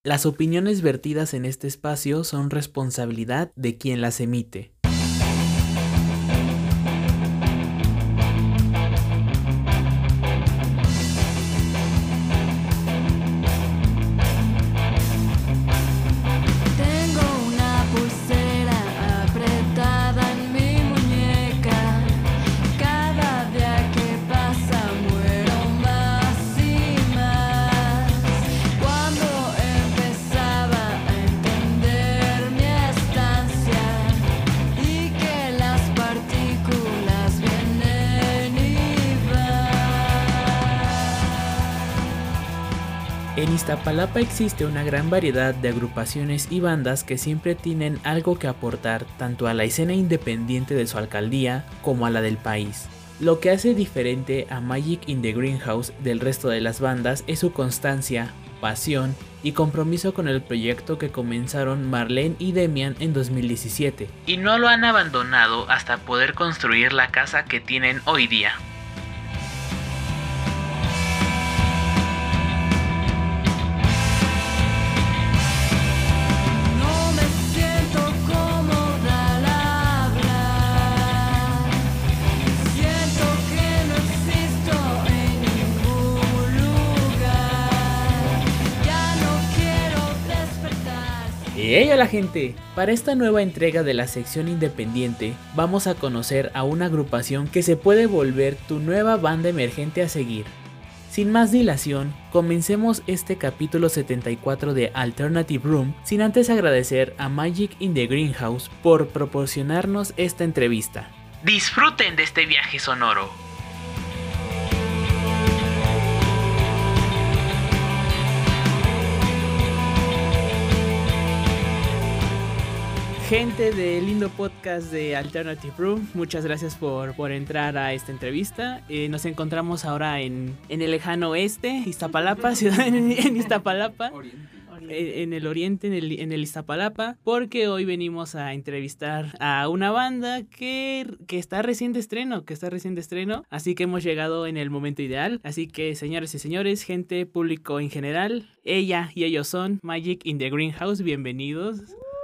Las opiniones vertidas en este espacio son responsabilidad de quien las emite. En Iztapalapa existe una gran variedad de agrupaciones y bandas que siempre tienen algo que aportar tanto a la escena independiente de su alcaldía como a la del país. Lo que hace diferente a Magic in the Greenhouse del resto de las bandas es su constancia, pasión y compromiso con el proyecto que comenzaron Marlene y Demian en 2017. Y no lo han abandonado hasta poder construir la casa que tienen hoy día. ¡Hey, hola gente! Para esta nueva entrega de la sección independiente vamos a conocer a una agrupación que se puede volver tu nueva banda emergente a seguir. Sin más dilación, comencemos este capítulo 74 de Alternative Room sin antes agradecer a Magic in the Greenhouse por proporcionarnos esta entrevista. ¡Disfruten de este viaje sonoro! Gente del lindo podcast de Alternative Room, muchas gracias por entrar a esta entrevista. Nos encontramos ahora en el lejano oeste, Iztapalapa, ciudad en Iztapalapa. En el oriente, en el Iztapalapa, porque hoy venimos a entrevistar a una banda que está recién de estreno, así que hemos llegado en el momento ideal. Así que, señores y señores, gente, público en general, ella y ellos son Magic in the Greenhouse, bienvenidos.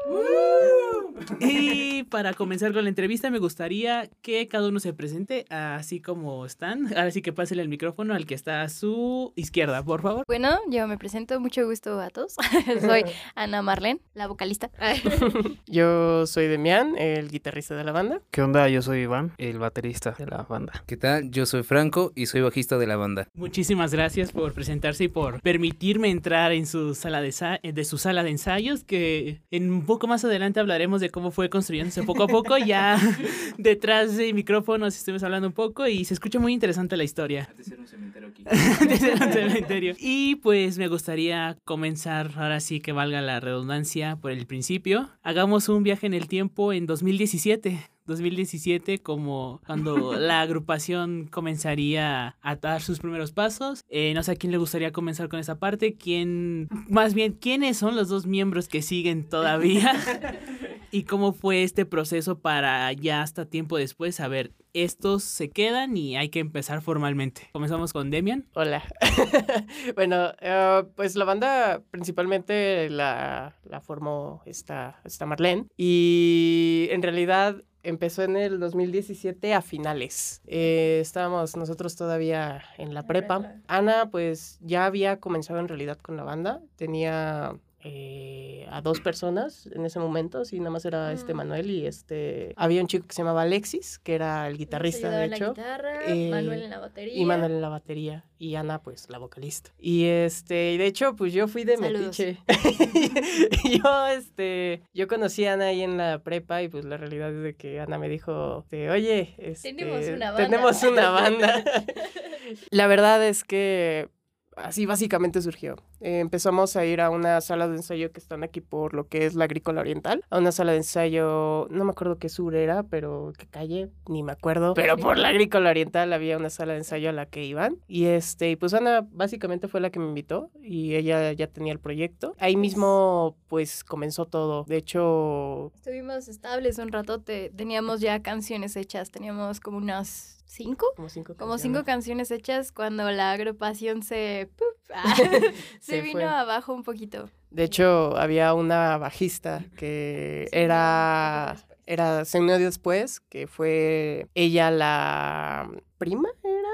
Y para comenzar con la entrevista me gustaría que cada uno se presente así como están. Ahora sí que pásele el micrófono al que está a su izquierda, por favor. Bueno, yo me presento, mucho gusto a todos. Soy Ana Marlene, la vocalista. Yo soy Demian, el guitarrista de la banda. ¿Qué onda? Yo soy Iván, el baterista de la banda. ¿Qué tal? Yo soy Franco y soy bajista de la banda. Muchísimas gracias por presentarse y por permitirme entrar en su sala de ensayos, que en un poco más adelante hablaremos de cómo fue construyéndose poco a poco. Ya detrás de micrófonos estuvimos hablando un poco y se escucha muy interesante la historia. Antes era un cementerio aquí. Antes era un cementerio. Y pues me gustaría comenzar, ahora sí que valga la redundancia, por el principio. Hagamos un viaje en el tiempo en 2017, como cuando la agrupación comenzaría a dar sus primeros pasos. No sé a quién le gustaría comenzar con esa parte. ¿Quiénes son los dos miembros que siguen todavía? ¿Y cómo fue este proceso para ya hasta tiempo después? A ver, estos se quedan y hay que empezar formalmente. Comenzamos con Demian. Hola. Bueno, pues la banda principalmente la formó esta Marlene. Y en realidad empezó en el 2017 a finales. Estábamos nosotros todavía en la prepa. Ana pues ya había comenzado en realidad con la banda. Tenía a 2 personas en ese momento, sí, nada más era Manuel y había un chico que se llamaba Alexis, que era el guitarrista, de hecho. La guitarra, Manuel en la batería. Y Manuel en la batería, y Ana, pues, la vocalista. Y de hecho, pues, yo fui de metiche. Yo conocí a Ana ahí en la prepa, y pues, la realidad es de que Ana me dijo, oye, tenemos una banda. La verdad es que así básicamente surgió. Empezamos a ir a una sala de ensayo que están aquí por lo que es la Agrícola Oriental. A una sala de ensayo, no me acuerdo qué sur era, pero qué calle, ni me acuerdo. Pero por la Agrícola Oriental había una sala de ensayo a la que iban. Y pues Ana básicamente fue la que me invitó y ella ya tenía el proyecto. Ahí mismo pues comenzó todo. De hecho, estuvimos estables un ratote. Teníamos ya canciones hechas. Teníamos como unas... Como 5 canciones hechas cuando la agrupación se vino abajo un poquito. De hecho, había una bajista que se unió después, que fue ella la prima,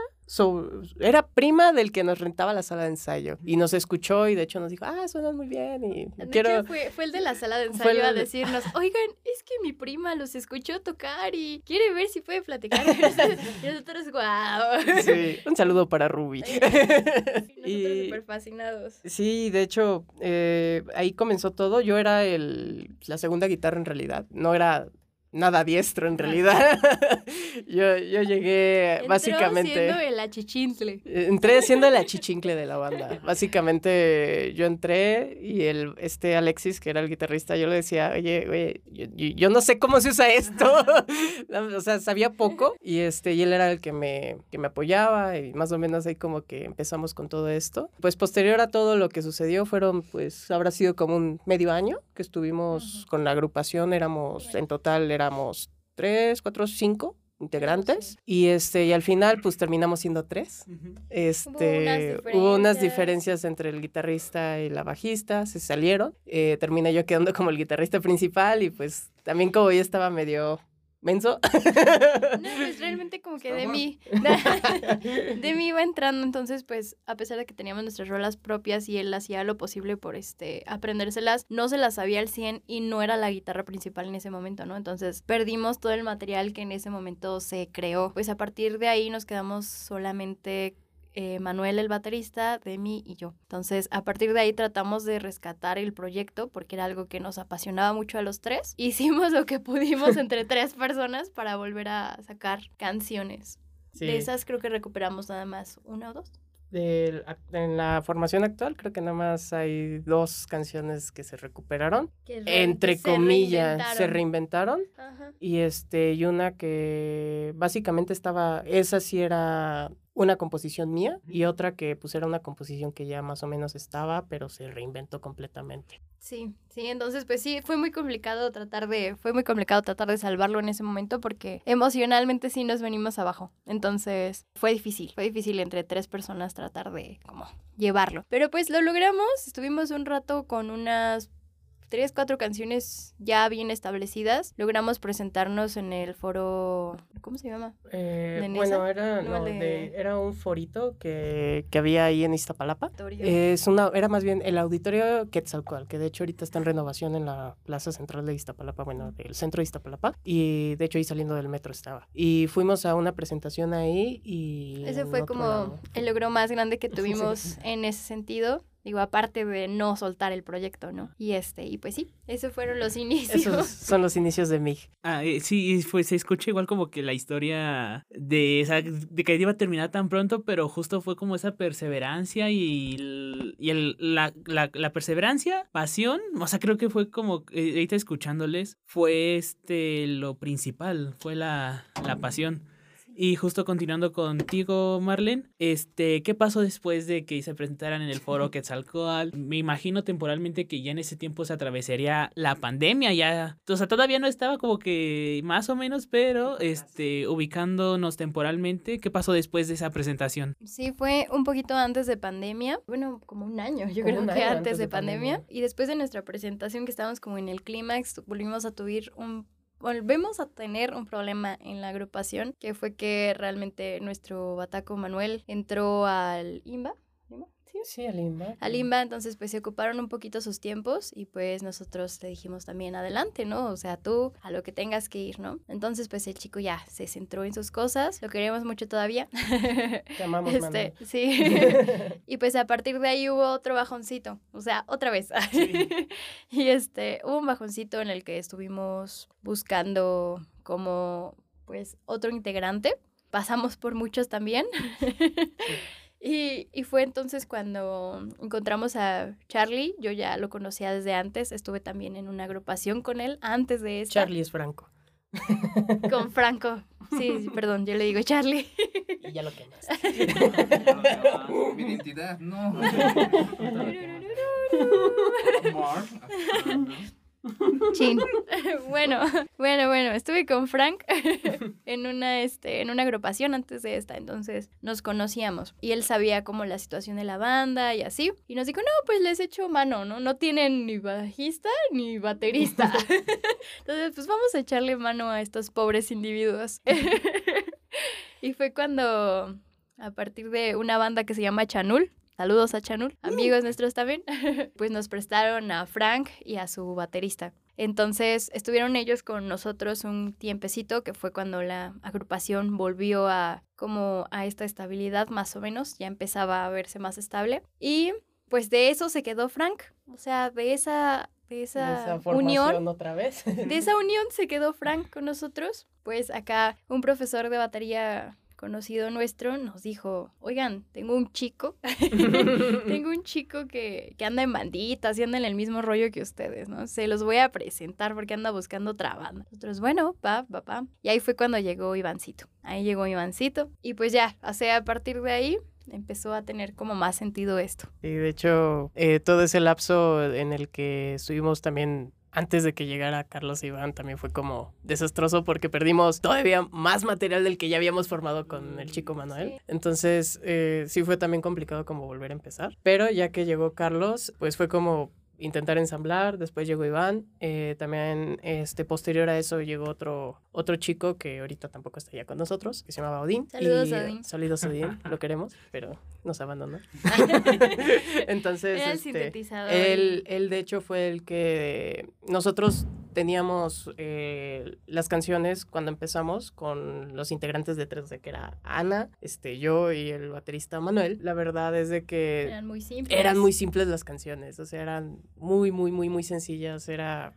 era prima del que nos rentaba la sala de ensayo y nos escuchó y de hecho nos dijo, suenan muy bien y hecho, fue el de la sala de ensayo a decirnos, oigan, es que mi prima los escuchó tocar y quiere ver si puede platicar. Y nosotros, guau. Sí, un saludo para Ruby. Nosotros súper fascinados. Sí, de hecho, ahí comenzó todo. Yo era la segunda guitarra en realidad, no era nada diestro en realidad. yo llegué básicamente... siendo el achichincle. Entré siendo el achichincle de la banda. Básicamente yo entré y Alexis, que era el guitarrista, yo le decía, oye, yo no sé cómo se usa esto. O sea, sabía poco y él era el que me apoyaba y más o menos ahí como que empezamos con todo esto. Pues posterior a todo lo que sucedió habrá sido como un medio año que estuvimos con la agrupación, en total éramos 3, 4, 5 integrantes y al final pues terminamos siendo 3. Hubo unas diferencias entre el guitarrista y la bajista, se salieron, terminé yo quedando como el guitarrista principal y pues también como yo estaba medio menso. No, pues realmente como que de mí iba entrando, entonces pues a pesar de que teníamos nuestras rolas propias y él hacía lo posible por aprendérselas, no se las sabía al 100 y no era la guitarra principal en ese momento, ¿no? Entonces perdimos todo el material que en ese momento se creó. Pues a partir de ahí nos quedamos solamente Manuel, el baterista, Demi y yo. Entonces, a partir de ahí tratamos de rescatar el proyecto porque era algo que nos apasionaba mucho a los 3. Hicimos lo que pudimos entre 3 personas para volver a sacar canciones. Sí. De esas creo que recuperamos nada más 1 o 2. En la formación actual creo que nada más hay 2 canciones que se recuperaron, entre comillas, se reinventaron. Ajá. Y una que básicamente esa sí era una composición mía y otra que pues era una composición que ya más o menos estaba, pero se reinventó completamente. Sí, entonces pues sí, fue muy complicado tratar de salvarlo en ese momento porque emocionalmente sí nos venimos abajo. Entonces fue difícil entre 3 personas tratar de como llevarlo. Pero pues lo logramos, estuvimos un rato con unas 3, 4 canciones ya bien establecidas. Logramos presentarnos en el foro... ¿Cómo se llama? Era un forito que había ahí en Iztapalapa. Era más bien el auditorio Quetzalcóatl, que de hecho ahorita está en renovación en la plaza central de Iztapalapa, del centro de Iztapalapa. Y de hecho ahí saliendo del metro estaba. Y fuimos a una presentación ahí y... Ese fue como el logro más grande que tuvimos en ese sentido. Digo, aparte de no soltar el proyecto, ¿no? Y pues sí, esos fueron los inicios. Esos son los inicios de MIG. Sí, pues se escucha igual como que la historia de que iba a terminar tan pronto, pero justo fue como esa perseverancia y la perseverancia, pasión, o sea, creo que fue como, ahorita escuchándoles, fue lo principal, fue la pasión. Y justo continuando contigo, Marlene, ¿qué pasó después de que se presentaran en el foro Quetzalcóatl? Me imagino temporalmente que ya en ese tiempo se atravesaría la pandemia, ya, o sea, todavía no estaba como que más o menos, pero ubicándonos temporalmente, ¿qué pasó después de esa presentación? Sí, fue un poquito antes de pandemia, bueno, como un año, yo creo que antes de pandemia. Y después de nuestra presentación, que estábamos como en el clímax, volvimos a tener un problema en la agrupación, que fue que realmente nuestro bataco Manuel entró al IMBA. Sí, al IMBA. Al IMBA, entonces pues se ocuparon un poquito sus tiempos y pues nosotros le dijimos también adelante, ¿no? O sea, tú a lo que tengas que ir, ¿no? Entonces pues el chico ya se centró en sus cosas, lo queremos mucho todavía. Te amamos, Manuel. Sí. Y pues a partir de ahí hubo otro bajoncito, o sea, otra vez. Sí. Y hubo un bajoncito en el que estuvimos buscando como pues otro integrante. Pasamos por muchos también. Sí. Y fue entonces cuando encontramos a Charlie. Yo ya lo conocía desde antes, estuve también en una agrupación con él antes de esta. Charlie es Franco. Con Franco, sí, perdón, yo le digo Charlie. Y ya lo quemas. Mi identidad, no. Chin. Bueno, estuve con Frank en una agrupación antes de esta, entonces nos conocíamos y él sabía como la situación de la banda y así, y nos dijo, no, pues les echo mano, ¿no? No tienen ni bajista ni baterista. Entonces, pues vamos a echarle mano a estos pobres individuos. Y fue cuando, a partir de una banda que se llama Chanul, saludos a Chanul, amigos nuestros también, pues nos prestaron a Frank y a su baterista. Entonces estuvieron ellos con nosotros un tiempecito, que fue cuando la agrupación volvió a esta estabilidad más o menos, ya empezaba a verse más estable. Y pues de eso se quedó Frank, o sea, de esa unión otra vez. De esa unión se quedó Frank con nosotros. Pues acá un profesor de batería conocido nuestro nos dijo, oigan, tengo un chico que anda en banditas y anda en el mismo rollo que ustedes, ¿no? Se los voy a presentar porque anda buscando otra banda. Nosotros, bueno, pa. Y ahí fue cuando llegó Ivancito. Y pues ya, o sea, a partir de ahí empezó a tener como más sentido esto. Y de hecho, todo ese lapso en el que estuvimos también antes de que llegara Carlos e Iván también fue como desastroso porque perdimos todavía más material del que ya habíamos formado con el chico Manuel. Sí. Entonces, sí fue también complicado como volver a empezar. Pero ya que llegó Carlos, pues fue como intentar ensamblar, después llegó Iván, también posterior a eso llegó otro chico que ahorita tampoco está ya con nosotros, que se llamaba Odín. Saludos, Odín. Saludos, Odín, lo queremos, pero nos abandonó. Entonces, era el sintetizador. Él de hecho fue el que nosotros teníamos las canciones cuando empezamos con los integrantes de 3D, que era Ana, yo y el baterista Manuel. La verdad es de que eran muy simples las canciones, o sea, eran muy, muy, muy, muy sencillas, era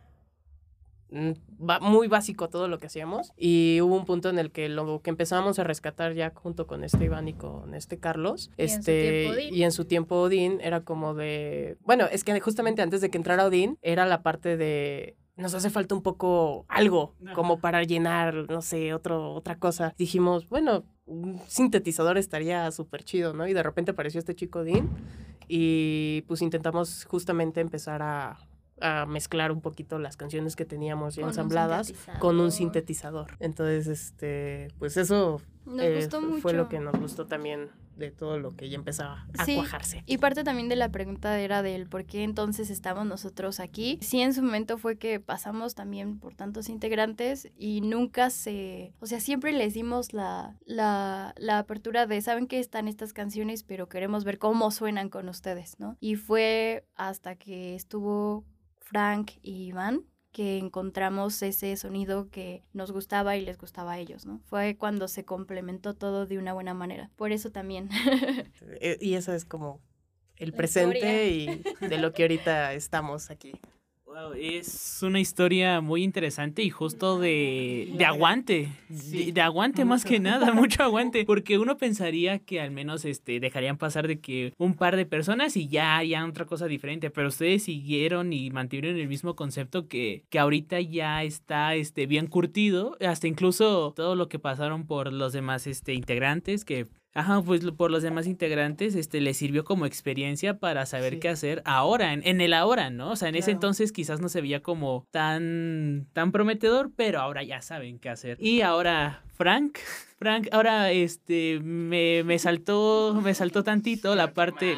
muy básico todo lo que hacíamos, y hubo un punto en el que lo que empezamos a rescatar ya junto con Iván y con Carlos, y en su tiempo Odín era como de, bueno, es que justamente antes de que entrara Odín era la parte de nos hace falta un poco algo como para llenar, no sé, otra cosa. Dijimos, bueno, un sintetizador estaría súper chido, ¿no? Y de repente apareció este chico Dean y pues intentamos justamente empezar a mezclar un poquito las canciones que teníamos ya ensambladas con un sintetizador. Entonces, pues eso fue lo que nos gustó también de todo lo que ya empezaba a cuajarse. Y parte también de la pregunta era del por qué entonces estamos nosotros aquí. Sí, en su momento fue que pasamos también por tantos integrantes y nunca siempre les dimos la apertura de, saben que están estas canciones, pero queremos ver cómo suenan con ustedes, ¿no? Y fue hasta que estuvo Frank y Iván que encontramos ese sonido que nos gustaba y les gustaba a ellos, ¿no? Fue cuando se complementó todo de una buena manera. Por eso también. Y eso es como el presente y de lo que ahorita estamos aquí. Wow, es una historia muy interesante y justo de aguante, de aguante más que nada, mucho aguante, porque uno pensaría que al menos dejarían pasar de que un par de personas y ya harían otra cosa diferente, pero ustedes siguieron y mantuvieron el mismo concepto que ahorita ya está bien curtido, hasta incluso todo lo que pasaron por los demás integrantes que... pues por los demás integrantes les sirvió como experiencia para saber qué hacer ahora, en el ahora, ¿no? O sea, en ese entonces quizás no se veía como tan prometedor, pero ahora ya saben qué hacer. Y ahora Frank, ahora me saltó tantito la parte...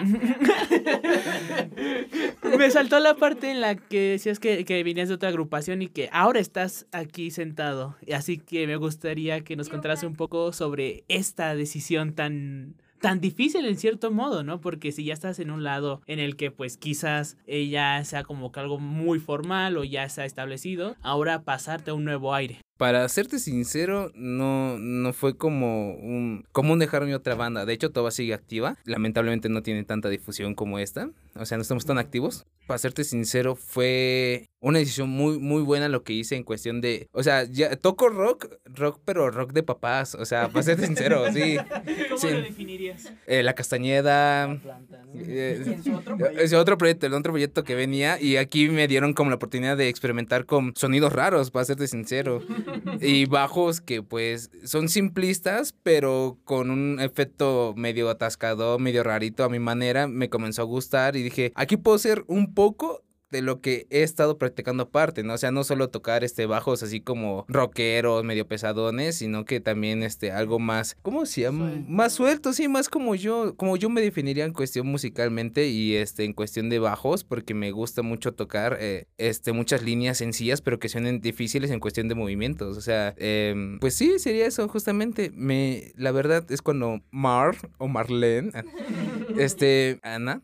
Me saltó la parte en la que decías que venías de otra agrupación y que ahora estás aquí sentado. Así que me gustaría que nos contaras un poco sobre esta decisión tan difícil en cierto modo, ¿no? Porque si ya estás en un lado en el que pues quizás ya sea como que algo muy formal o ya está establecido, ahora pasarte a un nuevo aire. Para serte sincero, no fue como un dejar mi otra banda. De hecho, Toba sigue activa. Lamentablemente no tiene tanta difusión como esta. O sea, no estamos tan activos. Para serte sincero, fue una decisión muy, muy buena lo que hice en cuestión de... O sea, ya toco rock, pero rock de papás. O sea, para serte sincero, sí. ¿Cómo lo definirías? La Castañeda. La planta, ¿no? Ese otro proyecto que venía. Y aquí me dieron como la oportunidad de experimentar con sonidos raros, para serte sincero. Y bajos que pues son simplistas, pero con un efecto medio atascado, medio rarito a mi manera, me comenzó a gustar y dije, aquí puedo ser un poco de lo que he estado practicando aparte, ¿no? O sea, no solo tocar bajos así como rockeros, medio pesadones, sino que también algo más, ¿cómo se llama? Más suelto, sí, más como yo me definiría en cuestión musicalmente y en cuestión de bajos, porque me gusta mucho tocar muchas líneas sencillas, pero que suenen difíciles en cuestión de movimientos. O sea, pues sí, sería eso justamente. La verdad es cuando Marlene, Ana,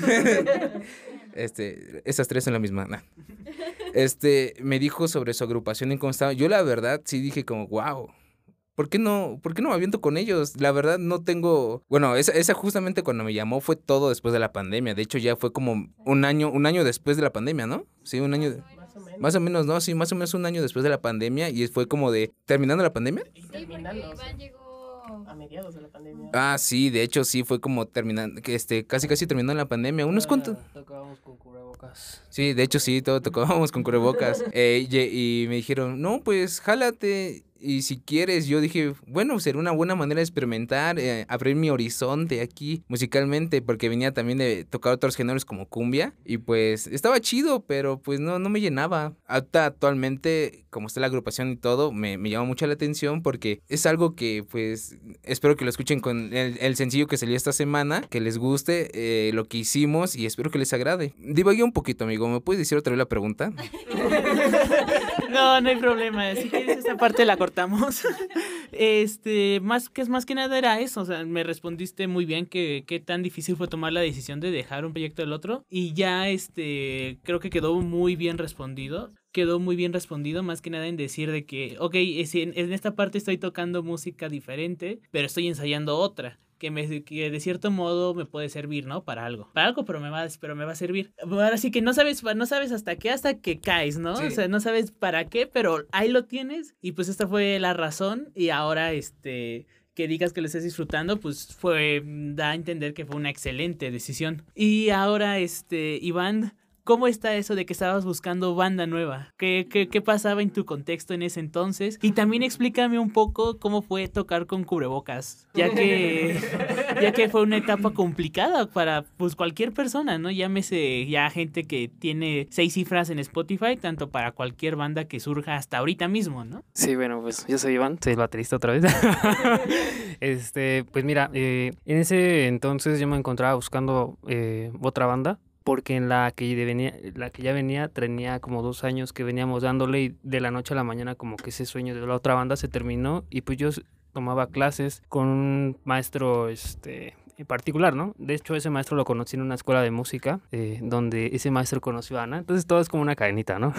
esas tres son la misma, Ana. Me dijo sobre su agrupación en cómo estaba. Yo la verdad sí dije como, wow, ¿por qué no me aviento con ellos? La verdad no tengo... Bueno, esa justamente cuando me llamó fue todo después de la pandemia. De hecho ya fue como un año después de la pandemia, ¿no? Sí, un año... Más o menos, ¿no? Sí, más o menos un año después de la pandemia y fue como de... ¿Terminando la pandemia? Sí, porque Iván llegó... a mediados de la pandemia. Ah, sí, de hecho sí fue como terminando, casi terminando la pandemia. Unos cuantos... Tocábamos con cubrebocas. Sí, de hecho sí, todo tocábamos con cubrebocas. Y me dijeron, no, pues jálate. Y si quieres, yo dije, bueno, será una buena manera de experimentar, abrir mi horizonte aquí musicalmente, porque venía también de tocar otros géneros como cumbia, y pues estaba chido, pero pues no me llenaba. Actualmente, como está la agrupación y todo, me llama mucho la atención, porque es algo que pues espero que lo escuchen con el sencillo que salió esta semana, que les guste lo que hicimos, y espero que les agrade. Divagué un poquito, amigo, ¿me puedes decir otra vez la pregunta? No hay problema. Si quieres esta parte la cortamos. Más que nada era eso. O sea, me respondiste muy bien que qué tan difícil fue tomar la decisión de dejar un proyecto del otro. Y ya creo que quedó muy bien respondido. Más que nada en decir de que, ok, en esta parte estoy tocando música diferente, pero estoy ensayando otra. Que de cierto modo me puede servir, ¿no? Para algo, pero me va a servir. Ahora sí que no sabes hasta que caes, ¿no? Sí. O sea, no sabes para qué, pero ahí lo tienes. Y pues esta fue la razón. Y ahora, que digas que lo estés disfrutando, pues da a entender que fue una excelente decisión. Y ahora, Iván, ¿cómo está eso de que estabas buscando banda nueva? ¿Qué pasaba en tu contexto en ese entonces? Y también explícame un poco cómo fue tocar con cubrebocas, ya que fue una etapa complicada para pues cualquier persona, ¿no? Llámese ya gente que tiene 6 cifras en Spotify, tanto para cualquier banda que surja hasta ahorita mismo, ¿no? Sí, bueno, pues yo soy Iván, soy el baterista otra vez. Pues mira, en ese entonces yo me encontraba buscando otra banda, porque en la que ya venía, tenía como 2 años que veníamos dándole, y de la noche a la mañana como que ese sueño de la otra banda se terminó, y pues yo tomaba clases con un maestro en particular, ¿no? De hecho, ese maestro lo conocí en una escuela de música, donde ese maestro conoció a Ana. Entonces todo es como una cadenita, ¿no?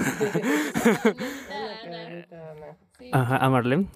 Ajá, a Marlene.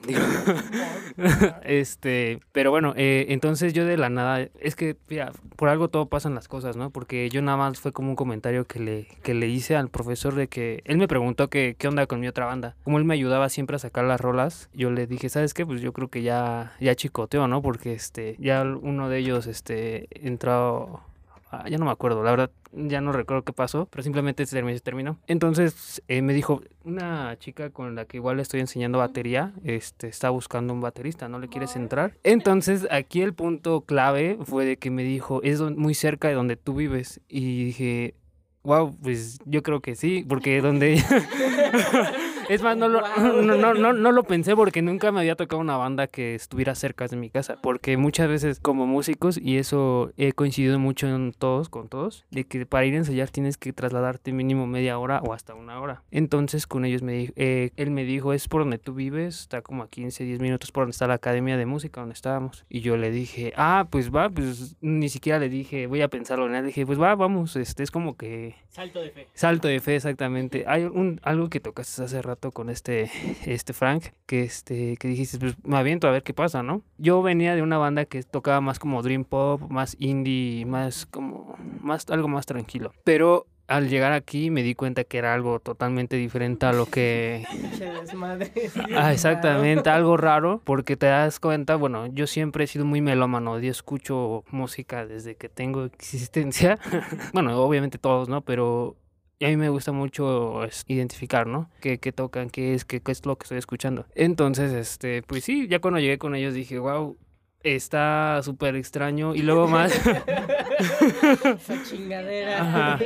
Pero bueno, entonces yo de la nada, es que, mira, por algo todo pasan las cosas, ¿no? Porque yo nada más fue como un comentario que le hice al profesor, de que él me preguntó qué onda con mi otra banda. Como él me ayudaba siempre a sacar las rolas, yo le dije, ¿sabes qué? Pues yo creo que ya chicoteo, ¿no? Porque ya uno de ellos entró... ya no me acuerdo, la verdad ya no recuerdo qué pasó, pero simplemente se terminó. Entonces me dijo, una chica con la que igual estoy enseñando batería, está buscando un baterista, ¿no le quieres entrar? Entonces aquí el punto clave fue de que me dijo, es muy cerca de donde tú vives, y dije, wow, pues yo creo que sí, porque donde... Es más, no lo pensé, porque nunca me había tocado una banda que estuviera cerca de mi casa, porque muchas veces como músicos, y eso he coincidido mucho con todos, de que para ir a ensayar tienes que trasladarte mínimo media hora o hasta 1 hora. Entonces con ellos él me dijo, es por donde tú vives, está como a 15, 10 minutos por donde está la academia de música donde estábamos. Y yo le dije, pues va, pues ni siquiera le dije, voy a pensarlo en él, le dije, pues va, vamos, es como que... Salto de fe, exactamente. Hay algo que tocaste hace rato con Frank, que dijiste, pues me aviento a ver qué pasa, ¿no? Yo venía de una banda que tocaba más como dream pop, más indie, algo más tranquilo. Pero al llegar aquí me di cuenta que era algo totalmente diferente a lo que... exactamente, algo raro, porque te das cuenta, bueno, yo siempre he sido muy melómano, yo escucho música desde que tengo existencia. Bueno, obviamente todos, ¿no? Pero... Y a mí me gusta mucho identificar, ¿no? ¿Qué tocan? ¿Qué es lo que estoy escuchando? Entonces, pues sí, ya cuando llegué con ellos dije, wow, está súper extraño y luego más... Esa chingadera. Ajá.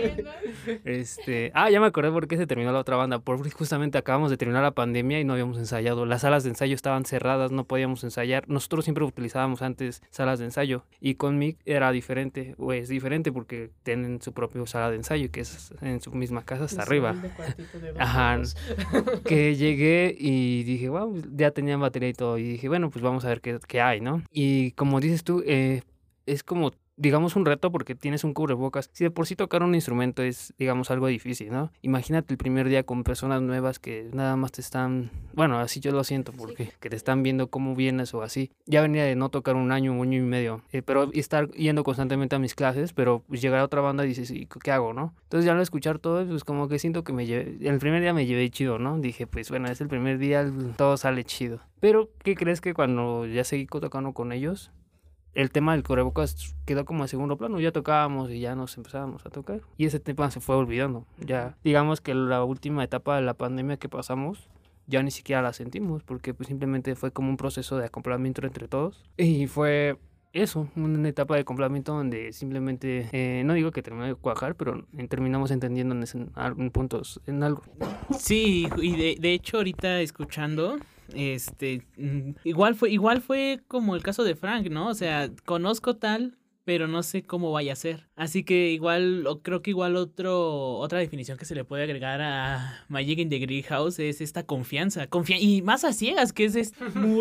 Ya me acordé por qué se terminó la otra banda, porque justamente acabamos de terminar la pandemia y no habíamos ensayado, las salas de ensayo estaban cerradas, no podíamos ensayar, nosotros siempre utilizábamos antes salas de ensayo y con Mick era diferente, o es diferente porque tienen su propia sala de ensayo que es en su misma casa hasta arriba. Ajá. Que llegué y dije, wow, ya tenían batería y todo y dije, bueno, pues vamos a ver qué hay, ¿no? Y como dices tú, es como, digamos, un reto porque tienes un cubrebocas. Si de por sí tocar un instrumento es, digamos, algo difícil, ¿no? Imagínate el primer día con personas nuevas que nada más te están... Bueno, así yo lo siento porque que te están viendo cómo vienes o así. Ya venía de no tocar un año y medio, pero estar yendo constantemente a mis clases, pero pues llegar a otra banda y dices, ¿y qué hago, no? Entonces ya al escuchar todo, pues como que siento que el primer día me llevé chido, ¿no? Dije, pues bueno, es el primer día, todo sale chido. Pero, ¿qué crees que cuando ya seguí tocando con ellos, el tema del cubrebocas quedó como en segundo plano? Ya tocábamos y ya nos empezábamos a tocar. Y ese tema se fue olvidando. Ya, digamos que la última etapa de la pandemia que pasamos, ya ni siquiera la sentimos, porque pues simplemente fue como un proceso de acoplamiento entre todos. Y fue eso, una etapa de acoplamiento donde simplemente, no digo que terminó de cuajar, pero terminamos entendiendo en puntos, en algo. Sí, y de hecho ahorita escuchando... igual fue como el caso de Frank, ¿no? O sea, conozco tal, pero no sé cómo vaya a ser. Así que creo que otra definición que se le puede agregar a Magic in the Greenhouse es esta confianza. Y más a ciegas, que es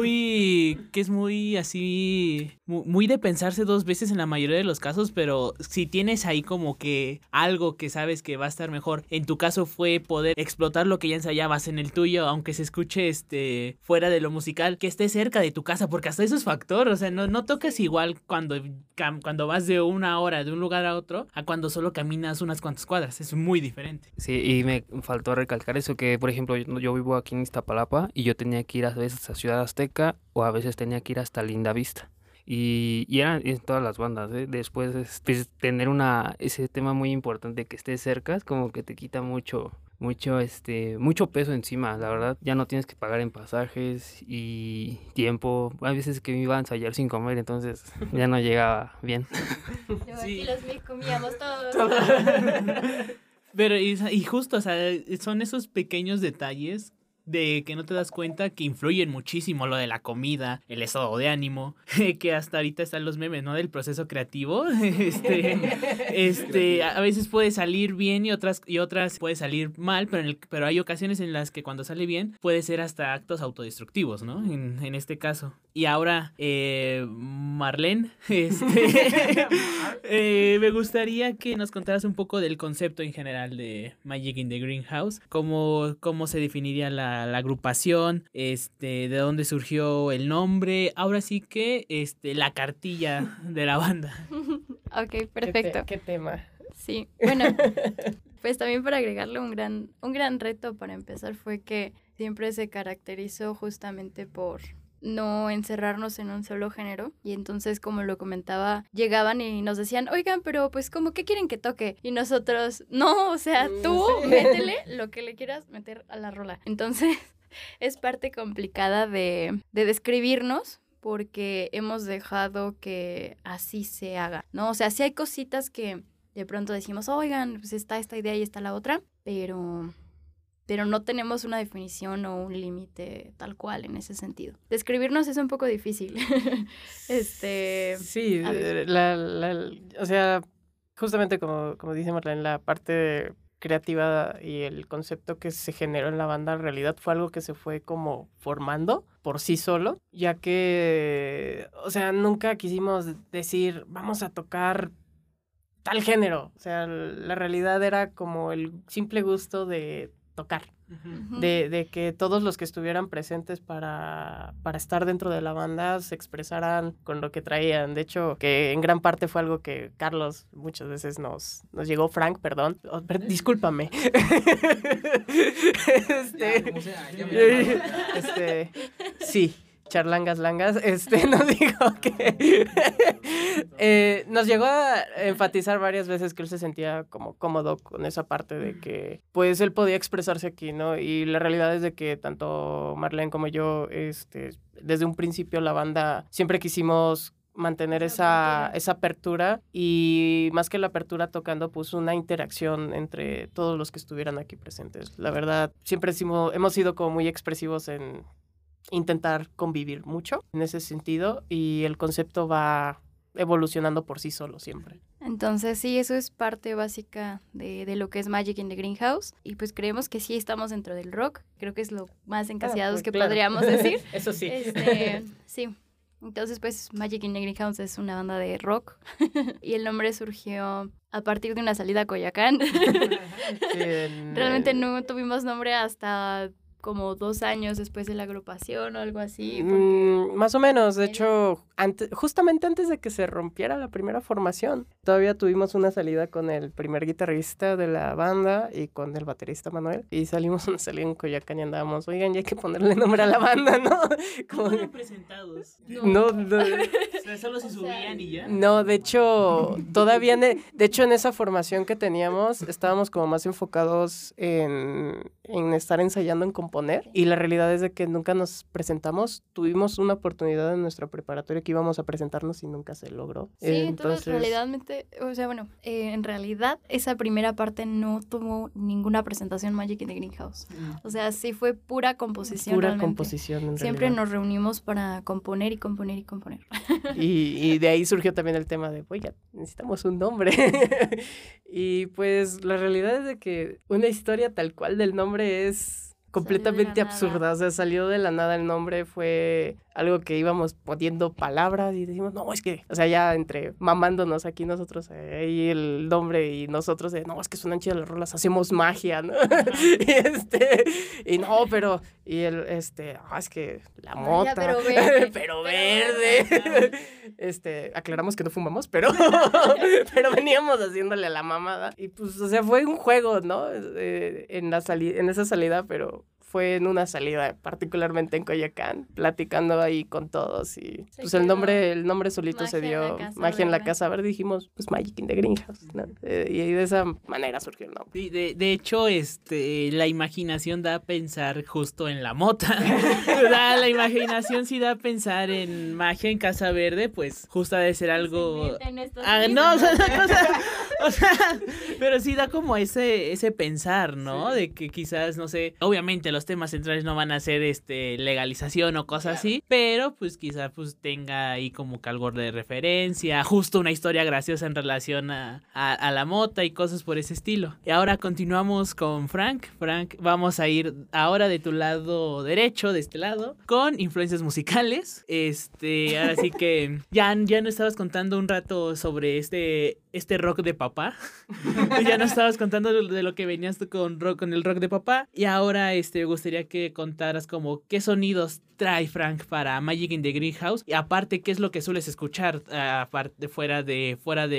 muy así, muy de pensarse dos veces en la mayoría de los casos, pero si tienes ahí como que algo que sabes que va a estar mejor. En tu caso fue poder explotar lo que ya ensayabas. En el tuyo, aunque se escuche fuera de lo musical, que esté cerca de tu casa, porque hasta eso es factor. O sea, no tocas igual cuando vas de una hora de un lugar a otro a cuando solo caminas unas cuantas cuadras. Es muy diferente. Sí, y me faltó recalcar eso, que por ejemplo yo vivo aquí en Iztapalapa y yo tenía que ir a veces a Ciudad Azteca o a veces tenía que ir hasta Lindavista. Y eran en todas las bandas, ¿eh? Después pues, tener ese tema muy importante que estés cerca, es como que te quita mucho peso encima, la verdad. Ya no tienes que pagar en pasajes y tiempo. Hay veces que me iba a ensayar sin comer, entonces ya no llegaba bien. Sí. Aquí los Mick comíamos todos. Pero y justo, o sea, son esos pequeños detalles de que no te das cuenta que influyen muchísimo, lo de la comida, el estado de ánimo, que hasta ahorita están los memes, ¿no? Del proceso creativo. A veces puede salir bien y otras puede salir mal, pero hay ocasiones en las que cuando sale bien puede ser hasta actos autodestructivos, ¿no? En este caso. Y ahora, Marlene, me gustaría que nos contaras un poco del concepto en general de Magic in the Greenhouse, cómo se definiría la agrupación, de dónde surgió el nombre, ahora sí que la cartilla de la banda. Ok, perfecto. ¿Qué tema? Sí, bueno, pues también para agregarle un gran reto para empezar fue que siempre se caracterizó justamente por no encerrarnos en un solo género, y entonces, como lo comentaba, llegaban y nos decían, oigan, pero pues como, ¿qué quieren que toque? Y nosotros, no, o sea, tú métele lo que le quieras meter a la rola. Entonces es parte complicada de describirnos, porque hemos dejado que así se haga, ¿no? O sea, sí hay cositas que de pronto decimos, oigan, pues está esta idea y está la otra, pero no tenemos una definición o un límite tal cual en ese sentido. Describirnos es un poco difícil. Sí, o sea, justamente como dice Marlene, la parte creativa y el concepto que se generó en la banda en realidad fue algo que se fue como formando por sí solo, ya que, o sea, nunca quisimos decir, vamos a tocar tal género. O sea, la realidad era como el simple gusto de tocar, de que todos los que estuvieran presentes para estar dentro de la banda se expresaran con lo que traían. De hecho, que en gran parte fue algo que Carlos muchas veces nos llegó, Frank, perdón, discúlpame. Sí, charlangas langas, nos dijo Nos llegó a enfatizar varias veces que él se sentía como cómodo con esa parte de que pues él podía expresarse aquí, ¿no? Y la realidad es de que tanto Marlene como yo, desde un principio la banda siempre quisimos mantener esa apertura y más que la apertura tocando pues una interacción entre todos los que estuvieran aquí presentes. La verdad, siempre hemos sido como muy expresivos en intentar convivir mucho en ese sentido y el concepto va evolucionando por sí solo siempre. Entonces sí, eso es parte básica de lo que es Magic in the Greenhouse y pues creemos que sí estamos dentro del rock, creo que es lo más encasillados que podríamos decir. Eso sí. Sí. Entonces, pues, Magic in the Greenhouse es una banda de rock y el nombre surgió a partir de una salida a Coyoacán. Realmente no tuvimos nombre hasta como 2 años después de la agrupación o algo así. Más o menos, de hecho, justamente antes de que se rompiera la primera formación, todavía tuvimos una salida con el primer guitarrista de la banda y con el baterista Manuel, y salimos una salida en Coyoacán y andábamos, oigan, ya hay que ponerle nombre a la banda, ¿no? ¿Cómo eran presentados? No. O sea, solo se subían y ya. No, de hecho, todavía, de hecho, en esa formación que teníamos, estábamos como más enfocados en estar ensayando en componer, y la realidad es de que nunca nos presentamos. Tuvimos una oportunidad en nuestra preparatoria que íbamos a presentarnos y nunca se logró. Sí, entonces realmente, o sea, bueno, en realidad esa primera parte no tuvo ninguna presentación Magic in the Greenhouse. O sea, sí fue pura composición. Pura realmente. Composición, en Siempre realidad. nos reunimos para componer y componer y componer. Y de ahí surgió también el tema de, oye, necesitamos un nombre. Y pues la realidad es de que una historia tal cual del nombre es completamente absurda, o sea, salió de la nada el nombre, fue algo que íbamos poniendo palabras y decimos, no, es que, o sea, ya entre mamándonos aquí nosotros, ahí el nombre y nosotros, no, es que suenan chidas las rolas, hacemos magia, ¿no? y no, pero, y es que la mota, pero verde. Aclaramos que no fumamos, pero veníamos haciéndole a la mamada, y pues, o sea, fue un juego, ¿no? En esa salida, pero fue en una salida, particularmente en Coyoacán, platicando ahí con todos y pues el nombre solito se dio, Magia en la Casa Verde, dijimos, pues Magic in the Greenhouse, ¿no? Y de esa manera surgió el nombre. Sí, de hecho, la imaginación da a pensar justo en la mota. La imaginación sí da a pensar en Magia en Casa Verde, pues justo ha de ser algo... No, o sea, pero sí da como ese pensar, ¿no? Sí. De que quizás, no sé, obviamente los temas centrales no van a ser legalización o cosas así, pero pues quizás pues tenga ahí como que algo de referencia, justo una historia graciosa en relación a la mota y cosas por ese estilo. Y ahora continuamos con Frank. Frank, vamos a ir ahora de tu lado derecho, de este lado, con influencias musicales. Ahora sí que ya nos estabas contando un rato sobre este rock de papá. Ya nos estabas contando de lo que venías con el rock de papá. Y ahora me gustaría que contaras como qué sonidos trae Frank para Magic in the Greenhouse. Y aparte, qué es lo que sueles escuchar aparte fuera de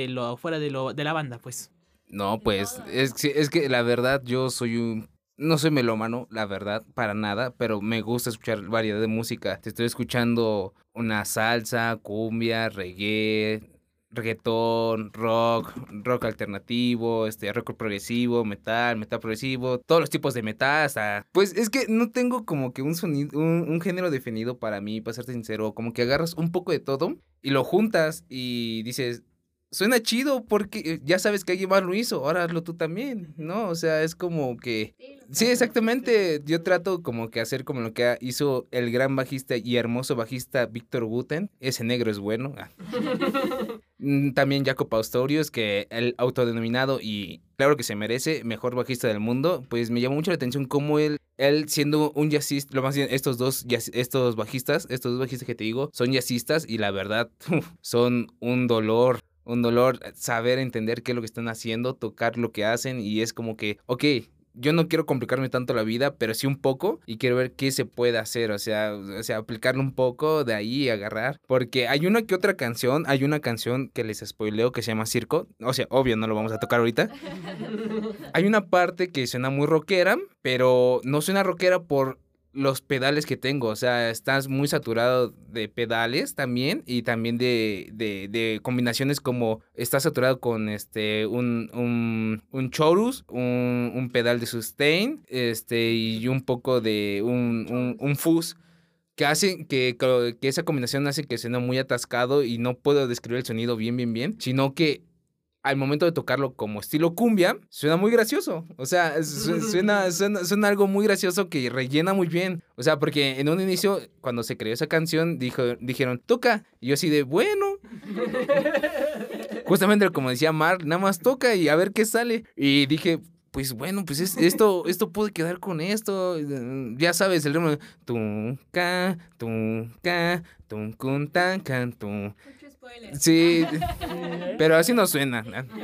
la banda, pues. No, pues, es que la verdad yo no soy melómano, la verdad, para nada, pero me gusta escuchar variedad de música. Te estoy escuchando una salsa, cumbia, reggaetón, rock alternativo, rock progresivo, metal progresivo, todos los tipos de metal, hasta... Pues es que no tengo como que un sonido, un género definido para mí, para serte sincero, como que agarras un poco de todo y lo juntas y dices... Suena chido porque ya sabes que alguien más lo hizo, ahora hazlo tú también, ¿no? O sea, es como que... Sí, exactamente. Yo trato como que hacer como lo que hizo el gran bajista y hermoso bajista Víctor Guten. Ese negro es bueno. También Jaco Pastorius, que el autodenominado y claro que se merece mejor bajista del mundo. Pues me llamó mucho la atención cómo él siendo un jazzista, lo más bien estos dos bajistas que te digo, son jazzistas y la verdad son un dolor saber entender qué es lo que están haciendo, tocar lo que hacen y es como que, ok, yo no quiero complicarme tanto la vida, pero sí un poco y quiero ver qué se puede hacer, o sea, aplicarlo un poco de ahí y agarrar, porque hay una canción que les spoileo que se llama Circo, o sea, obvio no lo vamos a tocar ahorita. Hay una parte que suena muy rockera, pero no suena rockera por los pedales que tengo, o sea, estás muy saturado de pedales también y también de combinaciones como estás saturado con un chorus, un pedal de sustain, y un poco de un fuzz que hace que esa combinación hace que suene muy atascado y no puedo describir el sonido bien, sino que al momento de tocarlo como estilo cumbia, suena muy gracioso. O sea, suena algo muy gracioso que rellena muy bien. O sea, porque en un inicio, cuando se creó esa canción, dijeron, toca. Y yo así de, bueno. Justamente como decía Mar, nada más toca y a ver qué sale. Y dije, pues bueno, pues esto puede quedar con esto. Ya sabes, el ritmo. Tunca, tunca, tuncuntan, cantum. Sí, pero así no suena.